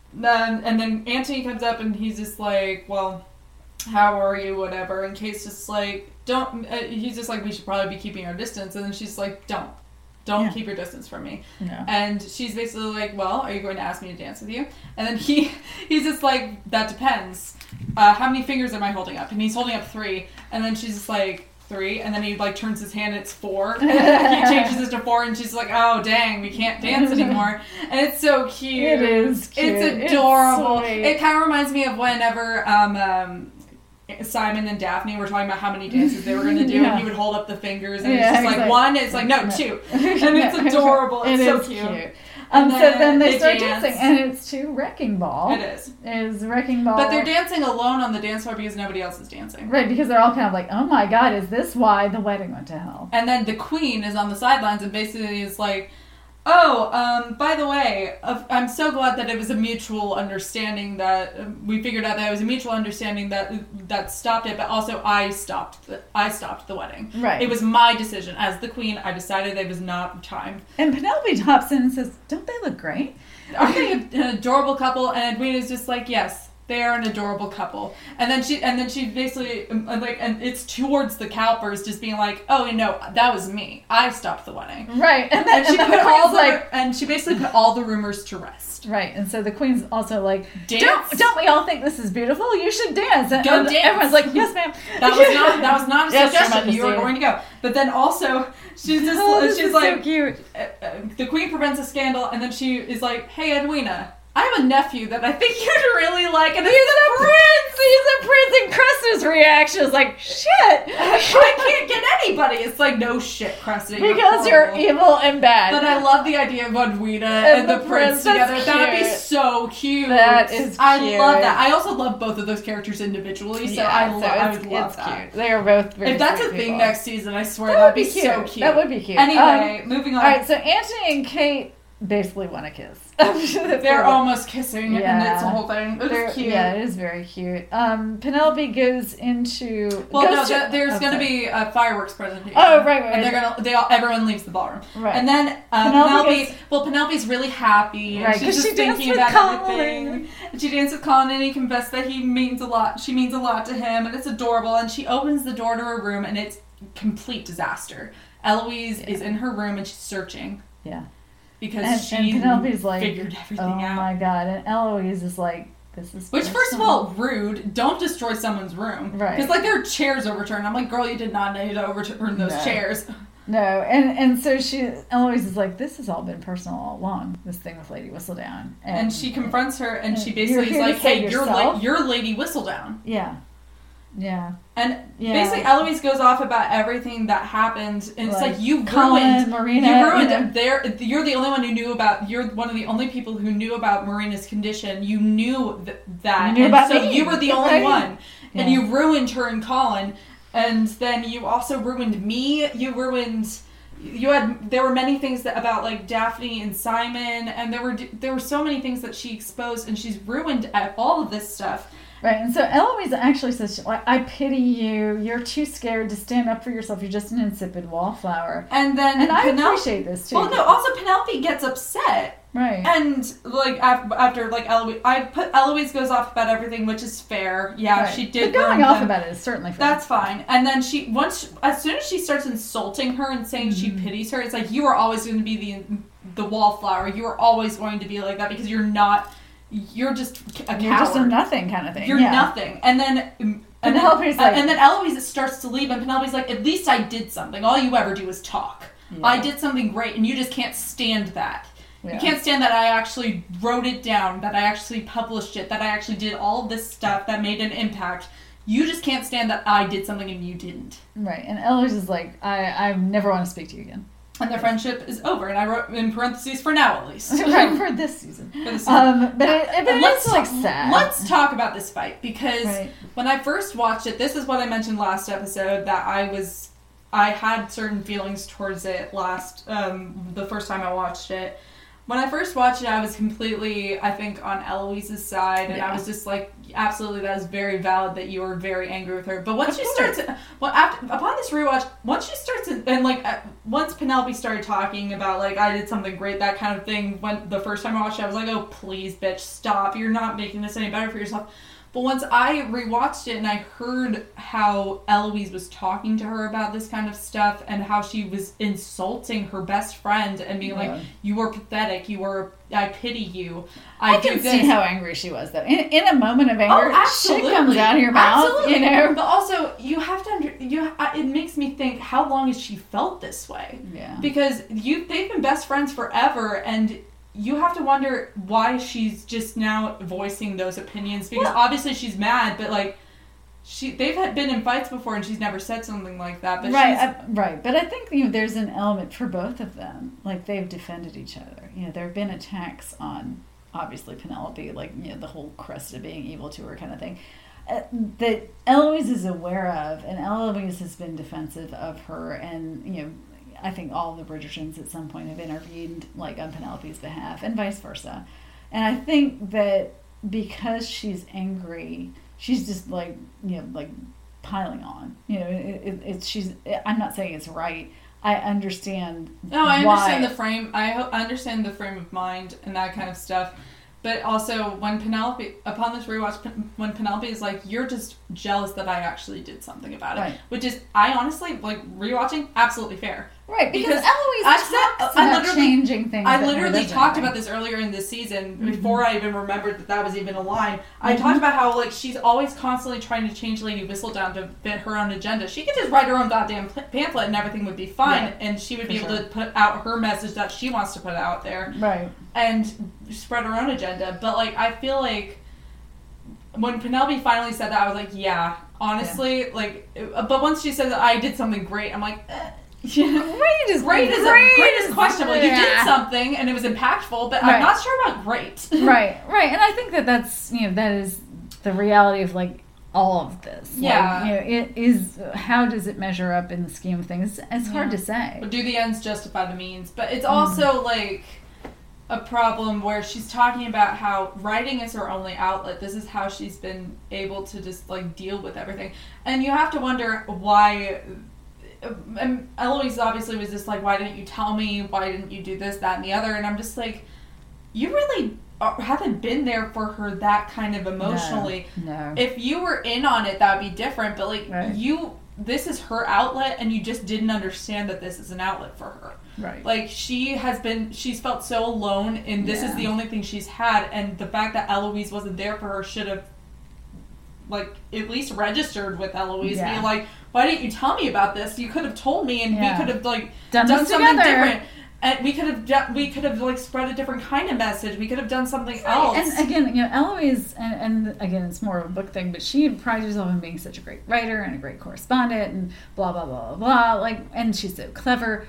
um, and then Antony comes up and he's just like, well, how are you, whatever. And Kate's just like, don't, uh, he's just like, we should probably be keeping our distance. And then she's like, don't. Don't yeah. keep your distance from me. No. And she's basically like, well, are you going to ask me to dance with you? And then he he's just like, that depends. Uh, how many fingers am I holding up? And he's holding up three. And then she's just like, three. And then he like turns his hand, it's four. And he changes it to four. And she's like, oh, dang, we can't dance anymore. And it's so cute. It is cute. It's adorable. It's it kind of reminds me of whenever... Um, um, Simon and Daphne were talking about how many dances they were going to do, yeah. and he would hold up the fingers, and yeah, it's just like, like one, it's like, no, two. And it's adorable. It's it so is cute. cute. Um, and so then then they, they start dance. dancing, and it's to Wrecking Ball. It is. It is Wrecking Ball. But they're dancing alone on the dance floor because nobody else is dancing. Right, because they're all kind of like, oh my god, is this why the wedding went to hell? And then the queen is on the sidelines and basically is like, oh, um, by the way, I'm so glad that it was a mutual understanding that um, we figured out that it was a mutual understanding that that stopped it, but also I stopped the I stopped the wedding. Right. It was my decision as the queen. I decided it was not time. And Penelope hops in and says, "Don't they look great? Aren't they an adorable couple?" And Edwina's just like, "Yes." They are an adorable couple, and then she and then she basically like, and it's towards the Calpers, just being like, "Oh, you know, that was me. I stopped the wedding." Right, and then and she and put all the like, and she basically put all the rumors to rest. Right, and so the queen's also like, dance. Don't, don't we all think this is beautiful? You should dance. And, go and dance. Everyone's like, "Yes, ma'am." That was not that was not a yes, suggestion. You were going to go, but then also she's just oh, she's is like, so cute. Uh, uh, the queen prevents a scandal, and then she is like, "Hey, Edwina. I have a nephew that I think you'd really like, and he's a prince! He's a prince! And Cressida's reaction is like, shit! I can't get anybody! It's like, no shit, Cressida, you're Because horrible. you're evil and bad. But I love the idea of Edwina and, and the, the prince, prince together. Cute. That would be so cute. That is cute. I love that. I also love both of those characters individually, so, yeah, I, so lo- I would love that. Cute. They are both very If that's a people. thing next season, I swear that that'd would be, be so cute. cute. That would be cute. Anyway, um, moving on. Alright, so Antony and Kate basically want to kiss. They're almost kissing, yeah. and it's a whole thing. It's cute. Yeah, it is very cute. Um, Penelope goes into. Well, goes no, to, there's oh, going to be a fireworks presentation. Oh, right, right. And they're gonna, they all, everyone leaves the ballroom. Right. And then uh, Penelope, Penelope goes, well, Penelope's really happy, and right, she's just she thinking about Colin. everything. And she dances with Colin, and he confessed that he means a lot. She means a lot to him, and it's adorable. And she opens the door to her room, and it's complete disaster. Eloise yeah. is in her room, and she's searching. Yeah. Because and, she and Penelope's like, figured everything oh out. Oh my god. And Eloise is like, this is Which, first of all, rude. Don't destroy someone's room. Right. Because, like, there are chairs overturned. I'm like, girl, you did not need to overturn those no. chairs. No. And and so she, Eloise is like, this has all been personal all along, this thing with Lady Whistledown. And, and she confronts her, and, and she basically is like, hey, you're, la- you're Lady Whistledown. Yeah. Yeah. And yeah. basically Eloise goes off about everything that happened, and it's like, like you Colin, ruined Marina, you ruined you know. their, you're the only one who knew about, you're one of the only people who knew about Marina's condition. You knew th- that, you knew and about so me. you were the only right. one. Yeah. And you ruined her and Colin, and then you also ruined me, you ruined... You had there were many things that about like Daphne and Simon, and there were there were so many things that she exposed, and she's ruined at all of this stuff. Right, and so Eloise actually says, like, I pity you. You're too scared to stand up for yourself. You're just an insipid wallflower. And then and I Penel- appreciate this too. Well, no, also Penelope gets upset. Right. And like after like Eloise, I put Eloise goes off about everything, which is fair. Yeah, right. she did. But going off them. about it is certainly fair. That's fine. And then she once as soon as she starts insulting her and saying mm-hmm. she pities her, it's like you are always going to be the the wallflower. You are always going to be like that because you're not. You're just a coward. You're just a nothing kind of thing. You're yeah. nothing. And then and Penelope's then, like, uh, and then Eloise starts to leave, and Penelope's like, at least I did something. All you ever do is talk. Yeah. I did something great, and you just can't stand that. Yeah. You can't stand that I actually wrote it down, that I actually published it, that I actually did all of this stuff that made an impact. You just can't stand that I did something and you didn't. Right. And Eloise is like, I, I never want to speak to you again. And their friendship is over. And I wrote in parentheses, for now at least. Right, for this season. For this season. Um, but it, but it let's is like sad. Let's talk about this fight. Because right. when I first watched it, this is what I mentioned last episode, that I was, I had certain feelings towards it last, um, the first time I watched it. When I first watched it, I was completely, I think, on Eloise's side, and yeah. I was just like, absolutely, that is very valid that you were very angry with her. But once she starts, well, after upon this rewatch, once she starts, and like, once Penelope started talking about like, I did something great, that kind of thing, when the first time I watched it, I was like, oh, please, bitch, stop, you're not making this any better for yourself. But once I rewatched it and I heard how Eloise was talking to her about this kind of stuff and how she was insulting her best friend and being yeah. like, you were pathetic, you were, I pity you. I, I can see how angry she was, though. In, in a moment of anger, oh, absolutely. shit comes out of your mouth, absolutely. you know? But also, you have to, under, you. it makes me think, how long has she felt this way? Yeah. Because you, they've been best friends forever, and you have to wonder why she's just now voicing those opinions, because well, obviously she's mad, but like she they've had been in fights before and she's never said something like that. But right, she's, uh, right. But I think you know there's an element for both of them. Like they've defended each other. You know, there have been attacks on obviously Penelope, like you know the whole Cressida being evil to her kind of thing. Uh, that Eloise is aware of, and Eloise has been defensive of her, and you know. I think all the Bridgertons at some point have intervened like on Penelope's behalf and vice versa. And I think that because she's angry, she's just like, you know, like piling on, you know, it, it, it's, she's, I'm not saying it's right. I understand. No, I why. understand the frame. I ho- understand the frame of mind and that kind of stuff. But also, when Penelope, upon this rewatch, when Penelope is like, you're just jealous that I actually did something about it. Right. Which is, I honestly, like, rewatching, absolutely fair. Right, because, because Eloise I talks said, about changing things. I literally talked about this earlier in this season, mm-hmm. before I even remembered that that was even a line. Mm-hmm. I talked about how, like, she's always constantly trying to change Lady Whistledown to fit her own agenda. She could just write her own goddamn pamphlet and everything would be fine, yeah, and she would be able sure. to put out her message that she wants to put out there. Right. And spread her own agenda. But, like, I feel like when Penelope finally said that, I was like, yeah, honestly, yeah. like, but once she said that I did something great, I'm like, eh. Yeah. Great is great is great a, great is questionable. Yeah. You did something and it was impactful, but right. I'm not sure about great. Right, right, and I think that that's you know that is the reality of like all of this. Yeah, like, you know, it is. How does it measure up in the scheme of things? It's yeah. hard to say. But do the ends justify the means? But it's also mm. like a problem where she's talking about how writing is her only outlet. This is how she's been able to just like deal with everything, and you have to wonder why. And Eloise obviously was just like, why didn't you tell me? Why didn't you do this, that, and the other? And I'm just like, you really haven't been there for her that kind of emotionally. No. no. If you were in on it, that would be different. But like right. you, this is her outlet, and you just didn't understand that this is an outlet for her. Right. Like she has been, she's felt so alone, and this yeah. is the only thing she's had. And the fact that Eloise wasn't there for her should have, like, at least registered with Eloise, yeah. being like, why didn't you tell me about this? You could have told me, and yeah. we could have like done, done something together. different, and we could have done, we could have like spread a different kind of message. We could have done something right. else. And again, you know, Eloise, and, and again, it's more of a book thing, but she prides herself on being such a great writer and a great correspondent, and blah blah blah blah blah. Like, and she's so clever.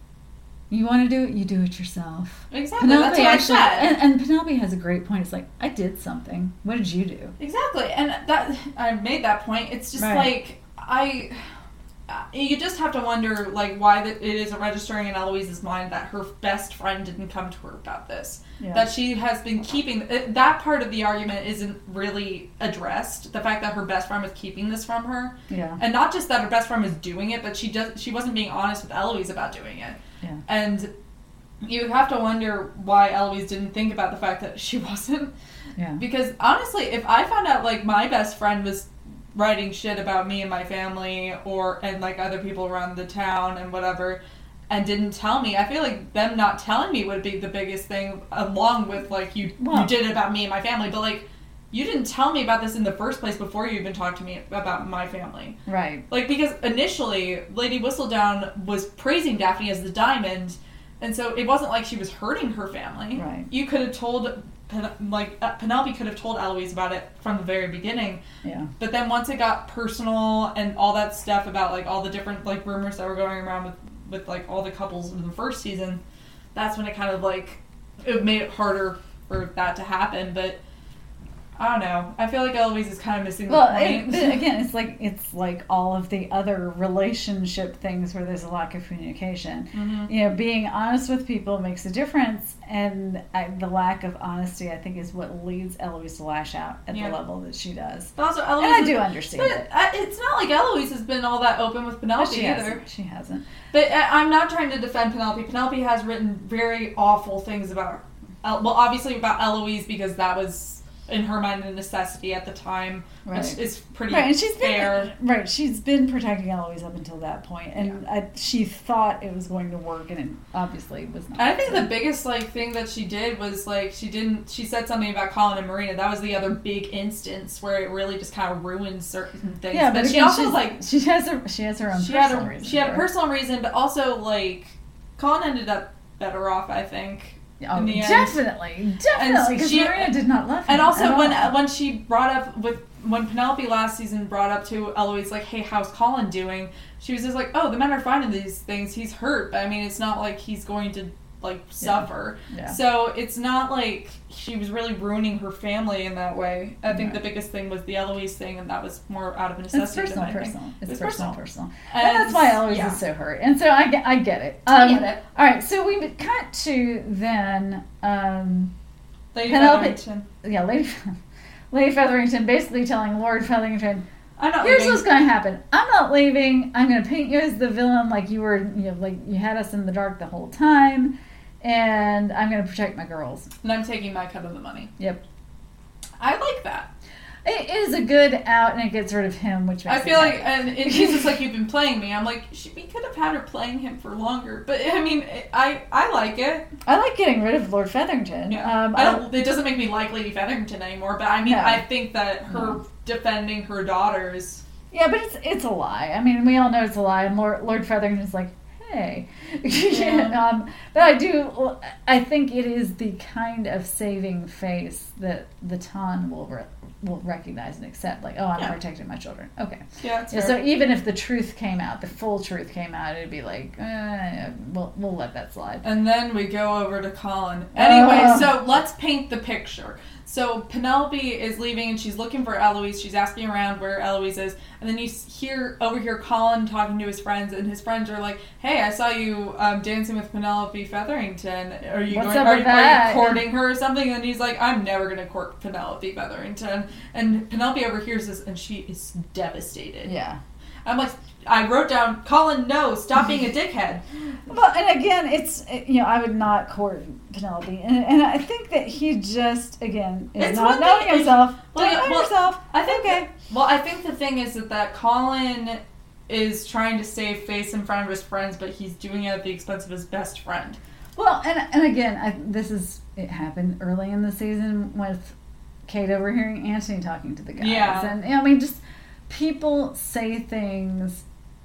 You want to do it, you do it yourself. Exactly. Penelope That's what actually, I said. And, and Penelope has a great point. It's like, I did something. What did you do? Exactly. And that I made that point. It's just right. like I. You just have to wonder, like, why that it isn't registering in Eloise's mind that her best friend didn't come to her about this. Yeah. That she has been keeping... That part of the argument isn't really addressed. The fact that her best friend was keeping this from her. Yeah. And not just that her best friend was doing it, but she just she wasn't being honest with Eloise about doing it. Yeah. And you have to wonder why Eloise didn't think about the fact that she wasn't. Yeah. Because, honestly, if I found out, like, my best friend was writing shit about me and my family or and like other people around the town and whatever and didn't tell me, I feel like them not telling me would be the biggest thing, along with like you well, you did it about me and my family, but like you didn't tell me about this in the first place before you even talked to me about my family. Right. Like, because initially Lady Whistledown was praising Daphne as the diamond, And so it wasn't like she was hurting her family. Right. You could have told, like, uh, Penelope could have told Eloise about it from the very beginning. Yeah. But then once it got personal and all that stuff about, like, all the different, like, rumors that were going around with, with like, all the couples in the first season, that's when it kind of, like, it made it harder for that to happen. But I don't know. I feel like Eloise is kind of missing the well, point. It, again, it's like it's like all of the other relationship things where there's a lack of communication. Mm-hmm. You know, being honest with people makes a difference, and I, the lack of honesty, I think, is what leads Eloise to lash out at Yeah. the level that she does. But also, Eloise and I is, do understand but it. I- it's not like Eloise has been all that open with But Penelope she either. hasn't. She hasn't. But I- I'm not trying to defend Penelope. Penelope has written very awful things about, El- well, obviously about Eloise because that was, in her mind, a necessity at the time, Right. which is pretty Right, and she's fair. been right. She's been protecting Eloise up until that point, and Yeah. I, she thought it was going to work, and it obviously was not. And I think so. the biggest like thing that she did was like she didn't. She said something about Colin and Marina. That was the other big instance where it really just kind of ruined certain things. Yeah, but, she again, also she's- like she has her she has her own she had personal a reason. she had a for it. personal reason, but also like Colin ended up better off, I think. Oh, in the end. definitely, definitely, because she- Maria did not love him. And also at when all. when she brought up with when Penelope last season brought up to Eloise like, hey, how's Colin doing? She was just like, oh, the men are fine in these things. He's hurt, but I mean, it's not like he's going to like suffer. Yeah. So it's not like she was really ruining her family in that way. I think Right. the biggest thing was the Eloise thing, and that was more out of It's necessity. personal, than anything. personal. It's, It's personal, personal. personal. And, And that's why Eloise yeah. is so hurt. And so I get, I get it. Um, I get it. All right, so we cut to then, um, Lady Penelope- Featherington. yeah, Lady, Lady Featherington basically telling Lord Featherington, I'm not here's leaving. what's going to happen. I'm not leaving. I'm going to paint you as the villain, like you were, you know, like you had us in the dark the whole time, and I'm going to protect my girls. And I'm taking my cut of the money. Yep. I like that. It is a good out, and it gets rid of him, which makes I me feel like, happy. and it, he's just like, you've been playing me. I'm like, she, we could have had her playing him for longer. But, I mean, I I like it. I like getting rid of Lord Featherington. Yeah. Um, I don't, it doesn't make me like Lady Featherington anymore, but I mean, No. I think that her No. defending her daughters. Yeah, but it's it's a lie. I mean, we all know it's a lie, and Lord, Lord Featherington's like, hey. Yeah. um, but I do, I think it is the kind of saving face that the Ton will re- will recognize and accept. Like, oh, I'm Yeah. protecting my children. Okay. Yeah, it's Yeah, fair. so even if the truth came out, the full truth came out, it'd be like, eh, we'll, we'll let that slide. And then we go over to Colin. Anyway, Uh. so let's paint the picture. So Penelope is leaving and she's looking for Eloise. She's asking around where Eloise is. And then you hear overhear Colin talking to his friends, and his friends are like, hey, I saw you um, dancing with Penelope Featherington. Are you What's going up are, with are that? you courting her or something? And he's like, I'm never gonna court Penelope Featherington. And Penelope overhears this and she is devastated. Yeah. I'm like, I wrote down, Colin, no, stop being a dickhead. Well, and again, it's, you know, I would not court Penelope. And, and I think that he just, again, is It's not one knowing thing- himself. well, Don't yeah, know well, yourself. I think Okay. that- well, I think the thing is that, that Colin is trying to save face in front of his friends, but he's doing it at the expense of his best friend. Well, and and again, I, this is, it happened early in the season with Kate overhearing Anthony talking to the guys. Yeah. And, you know, I mean, just people say things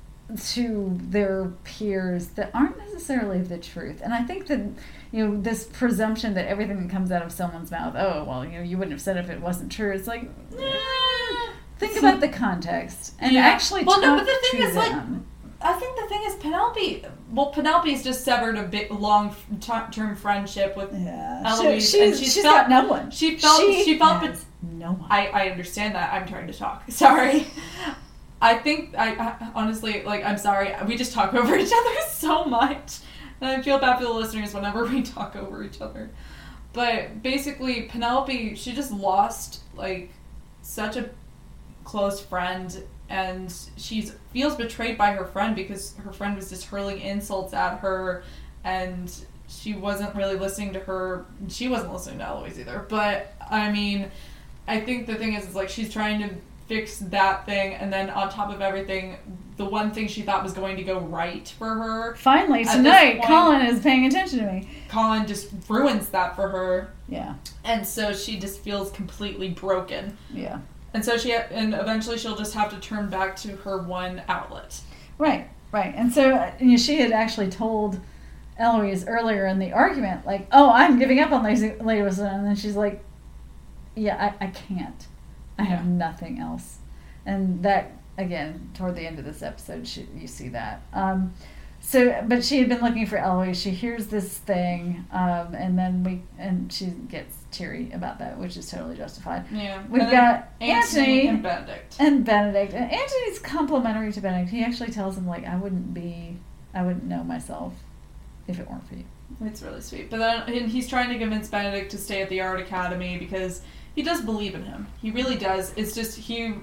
to their peers that aren't necessarily the truth. And I think that, you know, this presumption that everything that comes out of someone's mouth, oh, well, you know, you wouldn't have said it if it wasn't true. It's like, eh, think about the context and Yeah. actually Well, talk no, but the thing to is, like, them. I think the thing is Penelope, well, Penelope's just severed a bit long-term friendship with Yeah. Eloise, She, and she's, she's she's felt- got no one. she felt- she felt has no one. I, I understand that. I'm trying to talk. Sorry. I think, I, I honestly, like, I'm sorry. We just talk over each other so much. And I feel bad for the listeners whenever we talk over each other. But basically, Penelope, she just lost, like, such a close friend. And she feels betrayed by her friend because her friend was just hurling insults at her. And she wasn't really listening to her. She wasn't listening to Eloise either. But, I mean, I think the thing is, is like, she's trying to fix that thing, and then on top of everything, the one thing she thought was going to go right for her, Finally, At this tonight, point- Colin is paying attention to me. Colin just ruins that for her, Yeah, and and so she just feels completely broken. yeah. And so she, and eventually she'll just have to turn back to her one outlet. Right, right. And so uh, you know, she had actually told Eloise earlier in the argument, like, oh, I'm giving up on Lady, Lady Whistledown. And then she's like, yeah, I, I can't. I have yeah. nothing else. And that, again, toward the end of this episode, she, you see that. Um, so, but she had been looking for Eloise. She hears this thing, um, and then we, and she gets teary about that, which is totally justified. Yeah. We've got Anthony and Benedict. And Benedict. And Anthony's complimentary to Benedict. He actually tells him, like, I wouldn't be, I wouldn't know myself if it weren't for you. It's really sweet. But then and he's trying to convince Benedict to stay at the art academy because he does believe in him. He really does. It's just he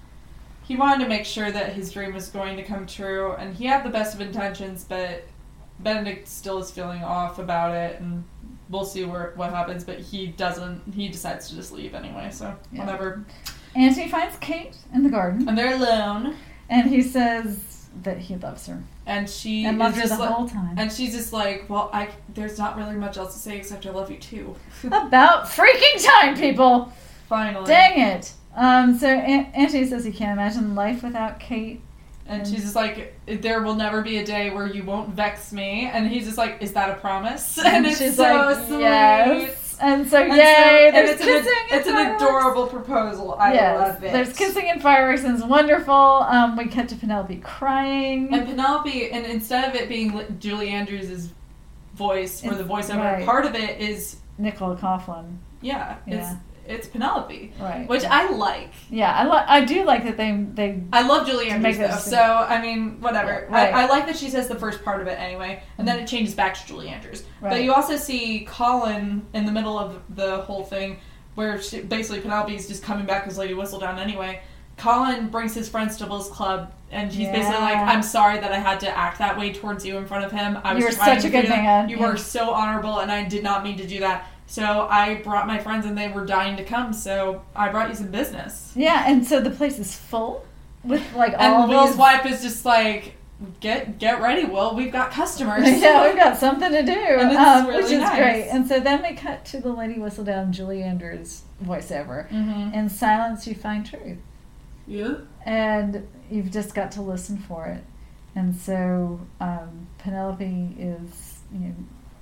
he wanted to make sure that his dream was going to come true, and he had the best of intentions, but Benedict still is feeling off about it, and we'll see where what happens, but he doesn't, he decides to just leave anyway, so yeah. whatever. Anthony finds Kate in the garden. And they're alone. And he says that he loves her. And she and loved her the like, whole time. And she's just like, well, I there's not really much else to say except I love you too. About freaking time, people! Finally. Dang it! Um, so An- Anthony says he can't imagine life without Kate. And, and she's just like, there will never be a day where you won't vex me. And he's just like, is that a promise? And, and it's she's so like, sweet. Yes. And so, and yay, so, there's and it's kissing an, and It's fireworks. an adorable proposal. I yes, love it. There's kissing and fireworks, and it's wonderful. Um, we cut to Penelope crying. And Penelope, and instead of it being Julie Andrews' voice, or the voiceover, right. part of it is... Nicola Coughlan. Yeah, yeah. it's it's Penelope. Right. Which I like. Yeah, I, lo- I do like that they... they I love Julie Andrews, though, so, I mean, whatever. Yeah, right. I, I like that she says the first part of it anyway, and then it changes back to Julie Andrews. Right. But you also see Colin in the middle of the whole thing, where she, basically Penelope's just coming back as Lady Whistledown anyway. Colin brings his friends to Will's club, and he's yeah. basically like, I'm sorry that I had to act that way towards you in front of him. I was you were trying such to a good man. You yeah. were so honorable, and I did not mean to do that. So I brought my friends, and they were dying to come, so I brought you some business. Yeah, and so the place is full with, like, all And of Will's these... wife is just like, get get ready, Will. We've got customers. Yeah, we've got something to do, and it's um, really which is nice. great. And so then we cut to the Lady Whistledown, Julie Andrews voiceover. Mm-hmm. In silence, you find truth. Yeah. And you've just got to listen for it. And so um, Penelope is, you know,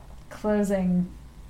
closing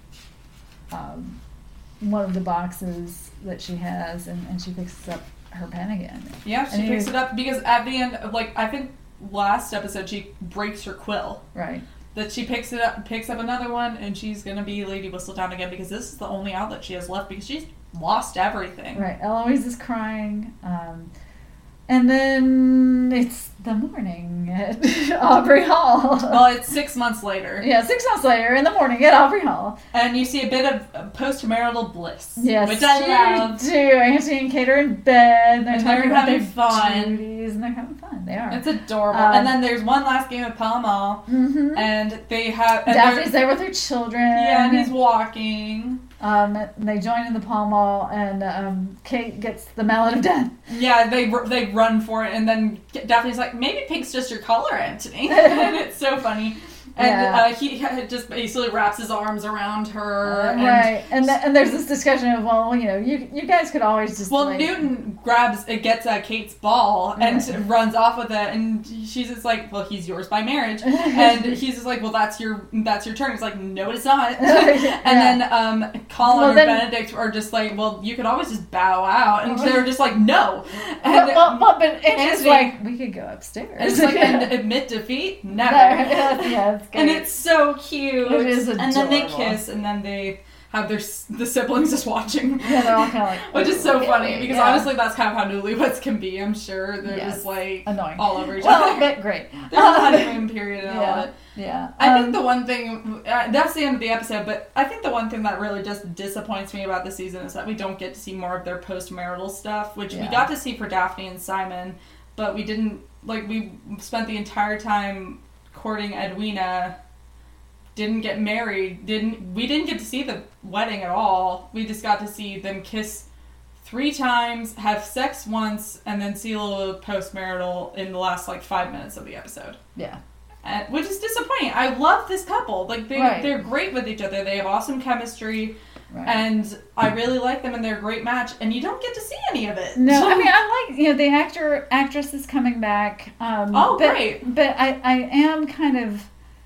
um, one of the boxes that she has, and, and she picks up her pen again. Yeah, she and picks it up because at the end, like, I think last episode she breaks her quill. Right. That she picks it up, picks up another one, and she's gonna be Lady Whistledown again because this is the only outlet she has left because she's lost everything. Right. Eloise is crying. Um, and then it's the morning at Aubrey Hall. Well, it's six months later. Yeah, six months later in the morning at Aubrey Hall. And you see a bit of post-marital bliss. Yes, which I love. do. Anthony and Kate are in bed. And they're And talking they're about having their fun. duties, and they're having fun. They are. It's adorable. Um, and then there's one last game of Pall Mall. Mm-hmm. And they have... And Daphne's there with her children. Yeah, and he's walking. Um, and they join in the Pall Mall, and um, Kate gets the mallet of death. Yeah, they they run for it, and then Daphne's like, maybe pink's just your color, Anthony. And it's so funny. And Yeah. uh, he just basically wraps his arms around her. Uh, and, right, and th- and there's this discussion of, well, you know, you you guys could always just Well, like, Newton grabs, it gets uh, Kate's ball and Right. runs off with it, and she's just like, well, he's yours by marriage. And he's just like, well, that's your that's your turn. He's like, no, it's not. Yeah. And then um, Colin Well, or then- Benedict are just like, well, you could always just bow out. And they're just like, no. And, Well, well, well, but it's Anthony- like, we could go upstairs. and it's like, and admit defeat? Never. Yeah, it's great. And it's so cute. It is And then they adorable. kiss, and then they have their s- the siblings just watching. Yeah, they're all kind of like... Which is so okay, funny, because yeah. honestly, that's kind of how newlyweds can be, I'm sure. They're Yes. just, like, Annoying. all over each Well, other. but great. There's a honeymoon period and all Yeah. that. Yeah. I Um, think the one thing, uh, that's the end of the episode, but I think the one thing that really just disappoints me about the season is that we don't get to see more of their post-marital stuff, which we Yeah. got to see for Daphne and Simon, but we didn't, like, we spent the entire time courting Edwina, didn't get married, didn't, we didn't get to see the wedding at all. We just got to see them kiss three times, have sex once, and then see a little post-marital in the last, like, five minutes of the episode. Yeah. And, which is disappointing. I love this couple. Like, they, Right. they're great with each other. They have awesome chemistry. Right. And I really like them, and they're a great match. And you don't get to see any of it. No, I mean, I like, you know, the actor, actress is coming back. Um, Oh, but, great. But I, I am kind of,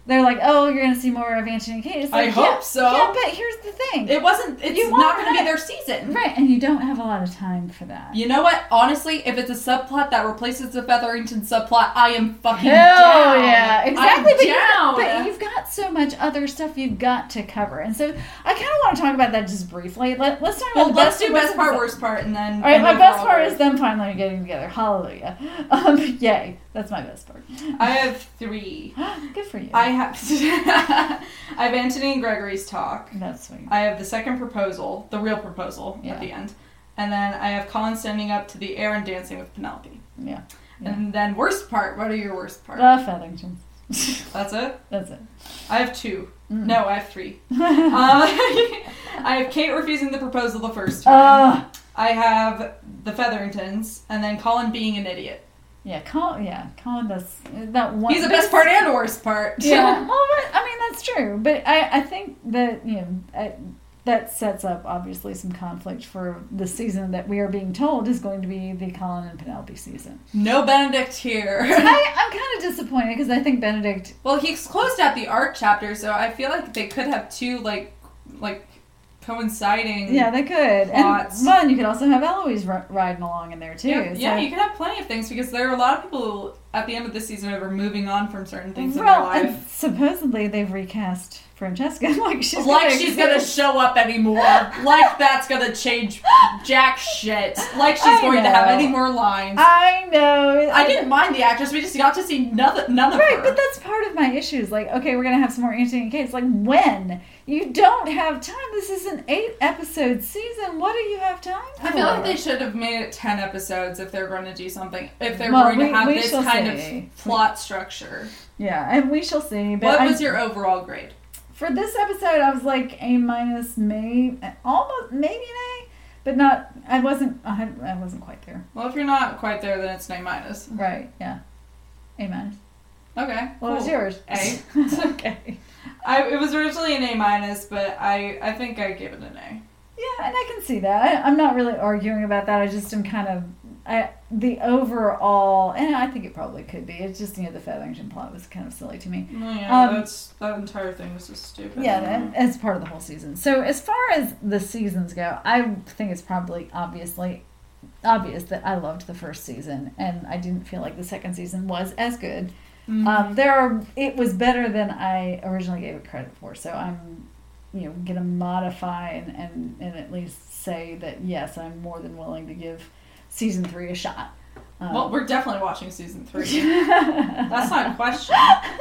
they're like, oh, you're going to see more of Anthony and Kate. It's like, I hope yeah, so. Yeah, but here's the thing. It wasn't, it's You not won't going to be have- their season. Right, and you don't have a lot of time for that. You know what? Honestly, if it's a subplot that replaces the Featherington subplot, I am fucking Hell down. yeah, exactly. I'm but, down. You've, but you've got so much other stuff you've got to cover. And so I kind of want to talk about that just briefly. Let, let's talk about Well, the let's best do best part, worst part, and then... All right, and my best overall part grade. is them finally getting together. Hallelujah. Um, yay. That's my best part. I have three. Good for you. I have I have Anthony and Gregory's talk. That's sweet. I have the second proposal, the real proposal Yeah. at the end. And then I have Colin standing up to the air and dancing with Penelope. Yeah. yeah. And then worst part, what are your worst parts? The Featherington. That's it? That's it. I have two. Mm. No, I have three. uh, I have Kate refusing the proposal the first time. Uh, I have the Featheringtons, and then Colin being an idiot. yeah, Colin, yeah, Colin does that one. He's the best part and the worst part. Yeah, well, but, I mean, that's true. But I, I think that, you know, I, that sets up, obviously, some conflict for the season that we are being told is going to be the Colin and Penelope season. No Benedict here. I, I'm kind of disappointed because I think Benedict... Well, he's closed out the art chapter, so I feel like they could have two, like, like coinciding. Yeah, they could. plots. And one, you could also have Eloise r- riding along in there, too. Yeah, so. yeah, you could have plenty of things because there are a lot of people at the end of the season who are moving on from certain things well, in their and life. supposedly they've recast Francesca. like she's Like gonna she's gonna exist. show up anymore. Like that's gonna change jack shit. Like she's I going to have know. any more lines. I know. I didn't mind the actress. We just got to see none, none of Right, her. but that's part of my issues. Like, okay, we're gonna have some more Anthony and Kate. It's like, when? You don't have time. This is an eight episode season. What do you have time for? I feel like they should have made it ten episodes if they're going to do something. If they're Well, going we- to have we this shall kind see. of plot structure. Yeah, and we shall see. But What I, was your overall grade? for this episode? I was like A minus, maybe almost maybe an A, but not. I wasn't. I, I wasn't quite there. Well, if you're not quite there, then it's an A minus. Right? Yeah, A minus. Okay. What cool. was yours? A. Okay. I, it was originally an A minus, but I, I think I gave it an A. Yeah, and I can see that. I, I'm not really arguing about that. I just am kind of I, the overall, and I think it probably could be. It's just, you know, the Featherington plot was kind of silly to me. Oh, yeah, Um, that's that entire thing was just stupid. Yeah, and as part of the whole season. So as far as the seasons go, I think it's probably obviously obvious that I loved the first season, and I didn't feel like the second season was as good. Mhm. Um, there are, it was better than I originally gave it credit for. So I'm, you know, gonna modify and, and, and at least say that yes, I'm more than willing to give season three a shot. Um, Well, we're definitely watching season three. That's not a question.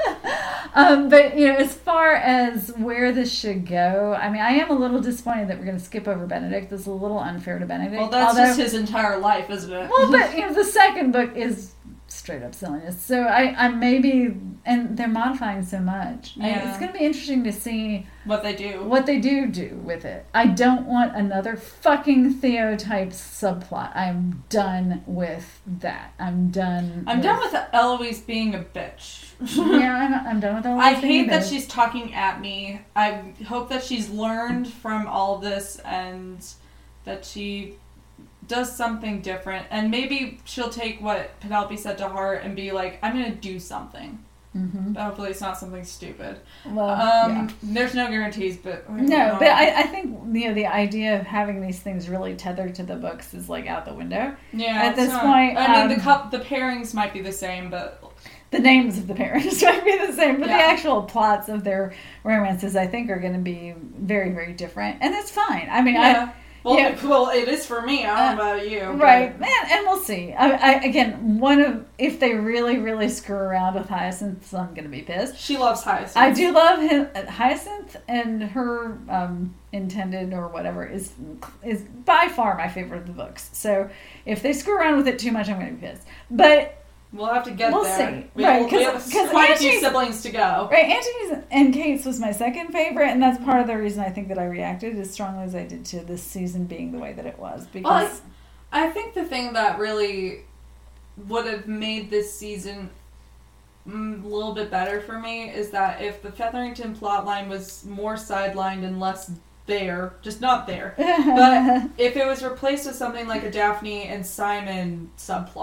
um, but you know, as far as where this should go, I mean, I am a little disappointed that we're going to skip over Benedict. This is a little unfair to Benedict. Well, that's although, just his entire life, isn't it? well, but you know, the second book is straight up silliness. So I, I maybe, and they're modifying so much. I- Yeah. it's going to be interesting to see What they do. what they do do with it. I don't want another fucking Theo type subplot. I'm done with that. I'm done. I'm with, done with Eloise being a bitch. Yeah, I'm, I'm done with all. I this hate being that a- she's talking at me. I hope that she's learned from all of this and that she does something different. And maybe she'll take what Penelope said to heart and be like, I'm going to do something. Mhm. But hopefully it's not something stupid. Well, Um, yeah. There's no guarantees, but... I don't No, know. but I, I think, you know, the idea of having these things really tethered to the books is like out the window. Yeah, at it's this not- point, I mean, um, the cup, the pairings might be the same, but... The names of the parents might be the same, but Yeah. the actual plots of their romances, I think, are going to be very, very different. And that's fine. I mean, Yeah. Well, yeah. well, it is for me. I don't know about you. I... but- Right. And, and we'll see. I, I, again, one of... If they really, really screw around with Hyacinth, I'm going to be pissed. She loves Hyacinth. I do love him, Hyacinth, and her um, intended or whatever is is by far my favorite of the books. So if they screw around with it too much, I'm going to be pissed. But We'll have to get We'll there. see. We, Right, we 'cause- have 'cause quite a few Angie's- siblings to go. right, Antony's and Kate's was my second favorite, and that's part of the reason I think that I reacted as strongly as I did to this season being the way that it was. Because Well, it's- I think the thing that really would have made this season mm, a little bit better for me is that if the Featherington plotline was more sidelined and less there, just not there, but if it was replaced with something like a Daphne and Simon subplot,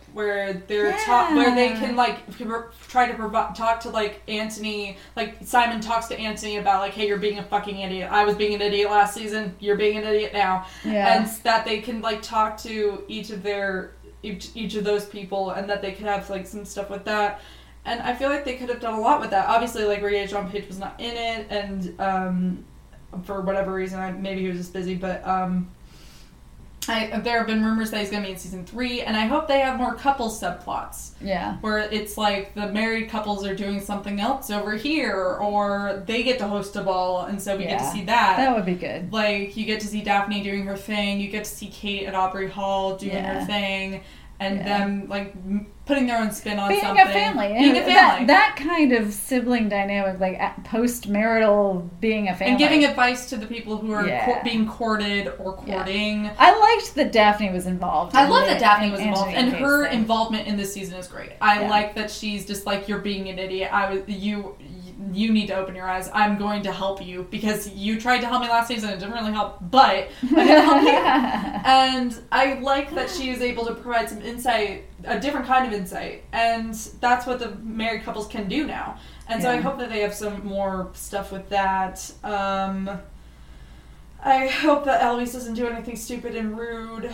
where they're Yeah. talk, where they can like try to provo- talk to like Anthony, like Simon talks to Anthony about like, hey, you're being a fucking idiot. I was being an idiot last season. You're being an idiot now. Yeah. And that they can like talk to each of their each, each of those people, and that they could have like some stuff with that. And I feel like they could have done a lot with that. Obviously, like Regé-Jean Page was not in it, and um, for whatever reason, I, maybe he was just busy, but. Um, I, there have been rumors that he's going to be in season three, and I hope they have more couple subplots. Yeah. Where it's like the married couples are doing something else over here, or they get to host a ball, and so we yeah. get to see that. That would be good. Like, you get to see Daphne doing her thing, you get to see Kate at Aubrey Hall doing yeah. her thing, and yeah. them, like, putting their own spin on Being something. a family. Being a family. That, that kind of sibling dynamic, like post-marital being a family. And giving advice to the people who are yeah. co- being courted or courting. Yeah. I liked that Daphne was involved. I in love the, that Daphne in was involved, and Anthony her thing. involvement in this season is great. I yeah. like that she's just like, you're being an idiot. I was you. You need to open your eyes. I'm going to help you because you tried to help me last season. It didn't really help, but I'm going to help you. And I like that she is able to provide some insight, a different kind of insight, and that's what the married couples can do now. And so yeah. I hope that they have some more stuff with that. Um, I hope that Eloise doesn't do anything stupid and rude.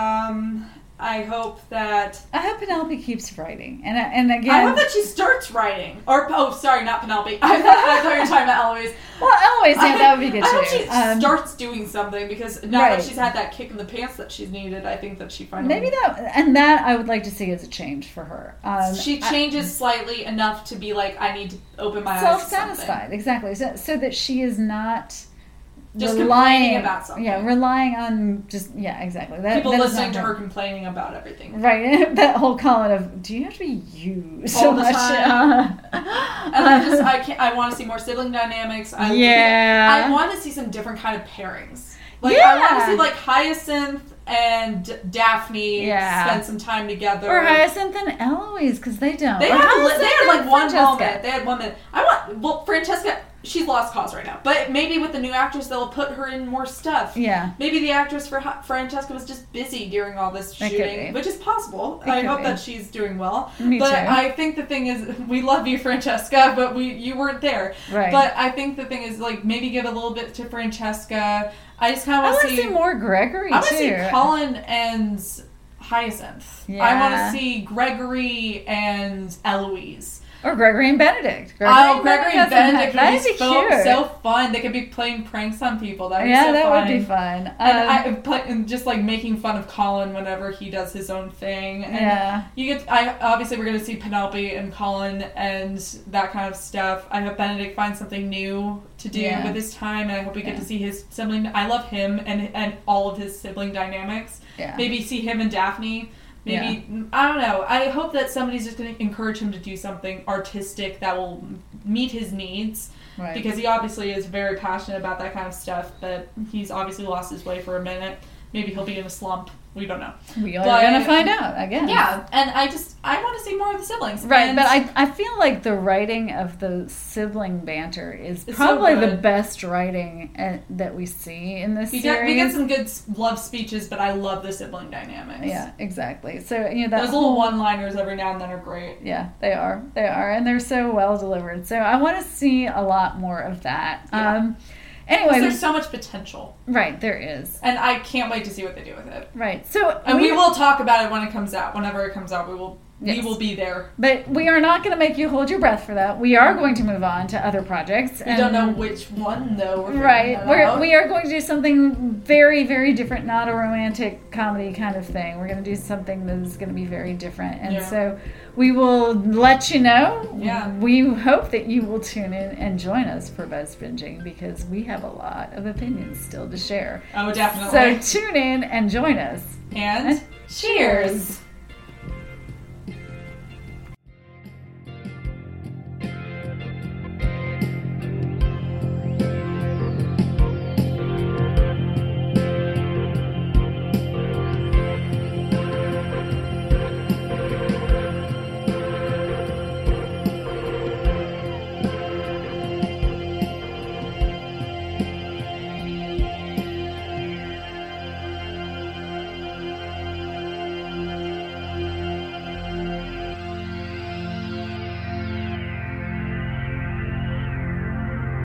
Um, I hope that... I hope Penelope keeps writing. And and again... I hope that she starts writing. Or, oh, sorry, not Penelope. I thought, I thought you were talking about Eloise. Well, Eloise, yeah, that would be good, I too. hope she um, starts doing something, because now right. that she's had that kick in the pants that she's needed, I think that she finally... Maybe that... And that I would like to see as a change for her. Um, she changes I, slightly enough to be like, I need to open my eyes to something. Self-satisfied, exactly. So, so that she is not... Just relying, complaining about something. Yeah, relying on just, yeah, exactly. That, People that listening to her complaining about everything. Right. That whole comment of, do you have to be used so all the much? time? And I just, I can't, I want to see more sibling dynamics. I, yeah. I want to see some different kind of pairings. Like, yeah. I want to see, like, Hyacinth and Daphne yeah. spend some time together. Or Hyacinth and Eloise, because they don't. They or had, Hyacinth they had, like, one Francesca. moment. They had one minute. I want, well, Francesca... She's lost cause right now. But maybe with the new actress, they'll put her in more stuff. Yeah. Maybe the actress for ha- Francesca was just busy during all this shooting, which is possible. It I hope be. that she's doing well. Me but too. I think the thing is, we love you, Francesca, but we you weren't there. Right. But I think the thing is, like, maybe give a little bit to Francesca. I just kind of want to see... see more Gregory, I want too. to see Colin and Hyacinth. Yeah. I want to see Gregory and Eloise. Or Gregory and Benedict. Gregory oh, and Gregory and Benedict That'd would be, be so, cute. so fun. They could be playing pranks on people. That'd yeah, be so that fun. would be fun. Um, And I play, and just like making fun of Colin whenever he does his own thing. And yeah. You get. I obviously we're going to see Penelope and Colin and that kind of stuff. I hope Benedict finds something new to do yeah. with his time, and I hope we get yeah. to see his sibling. I love him and and all of his sibling dynamics. Yeah. Maybe see him and Daphne. Maybe, yeah. I don't know. I hope that somebody's just going to encourage him to do something artistic that will meet his needs. Right. Because he obviously is very passionate about that kind of stuff, but he's obviously lost his way for a minute. Maybe he'll be in a slump. We don't know. We are going to find out, I guess. Yeah, and I just, I want to see more of the siblings. Right, and but I I feel like the writing of the sibling banter is It's probably so the good. best writing uh, that we see in this we series. get, we get some good s- love speeches, but I love the sibling dynamics. Yeah, exactly. So, you know, that Those whole, little one-liners every now and then are great. Yeah, they are. They are. And they're so well delivered. So I want to see a lot more of that. Yeah. Um, anyway. There's so much potential. Right, there is. And I can't wait to see what they do with it. Right. So And we, we will talk about it when it comes out. Whenever it comes out, we will Yes. we will be there. But we are not going to make you hold your breath for that. We are going to move on to other projects. We and don't know which one, though. We're Right. figuring that We're, out. we are going to do something very, very different, not a romantic comedy kind of thing. We're going to do something that is going to be very different. And Yeah. so we will let you know. Yeah. We hope that you will tune in and join us for Buzz Binging because we have a lot of opinions still to share. Oh, definitely. So tune in and join us. and cheers.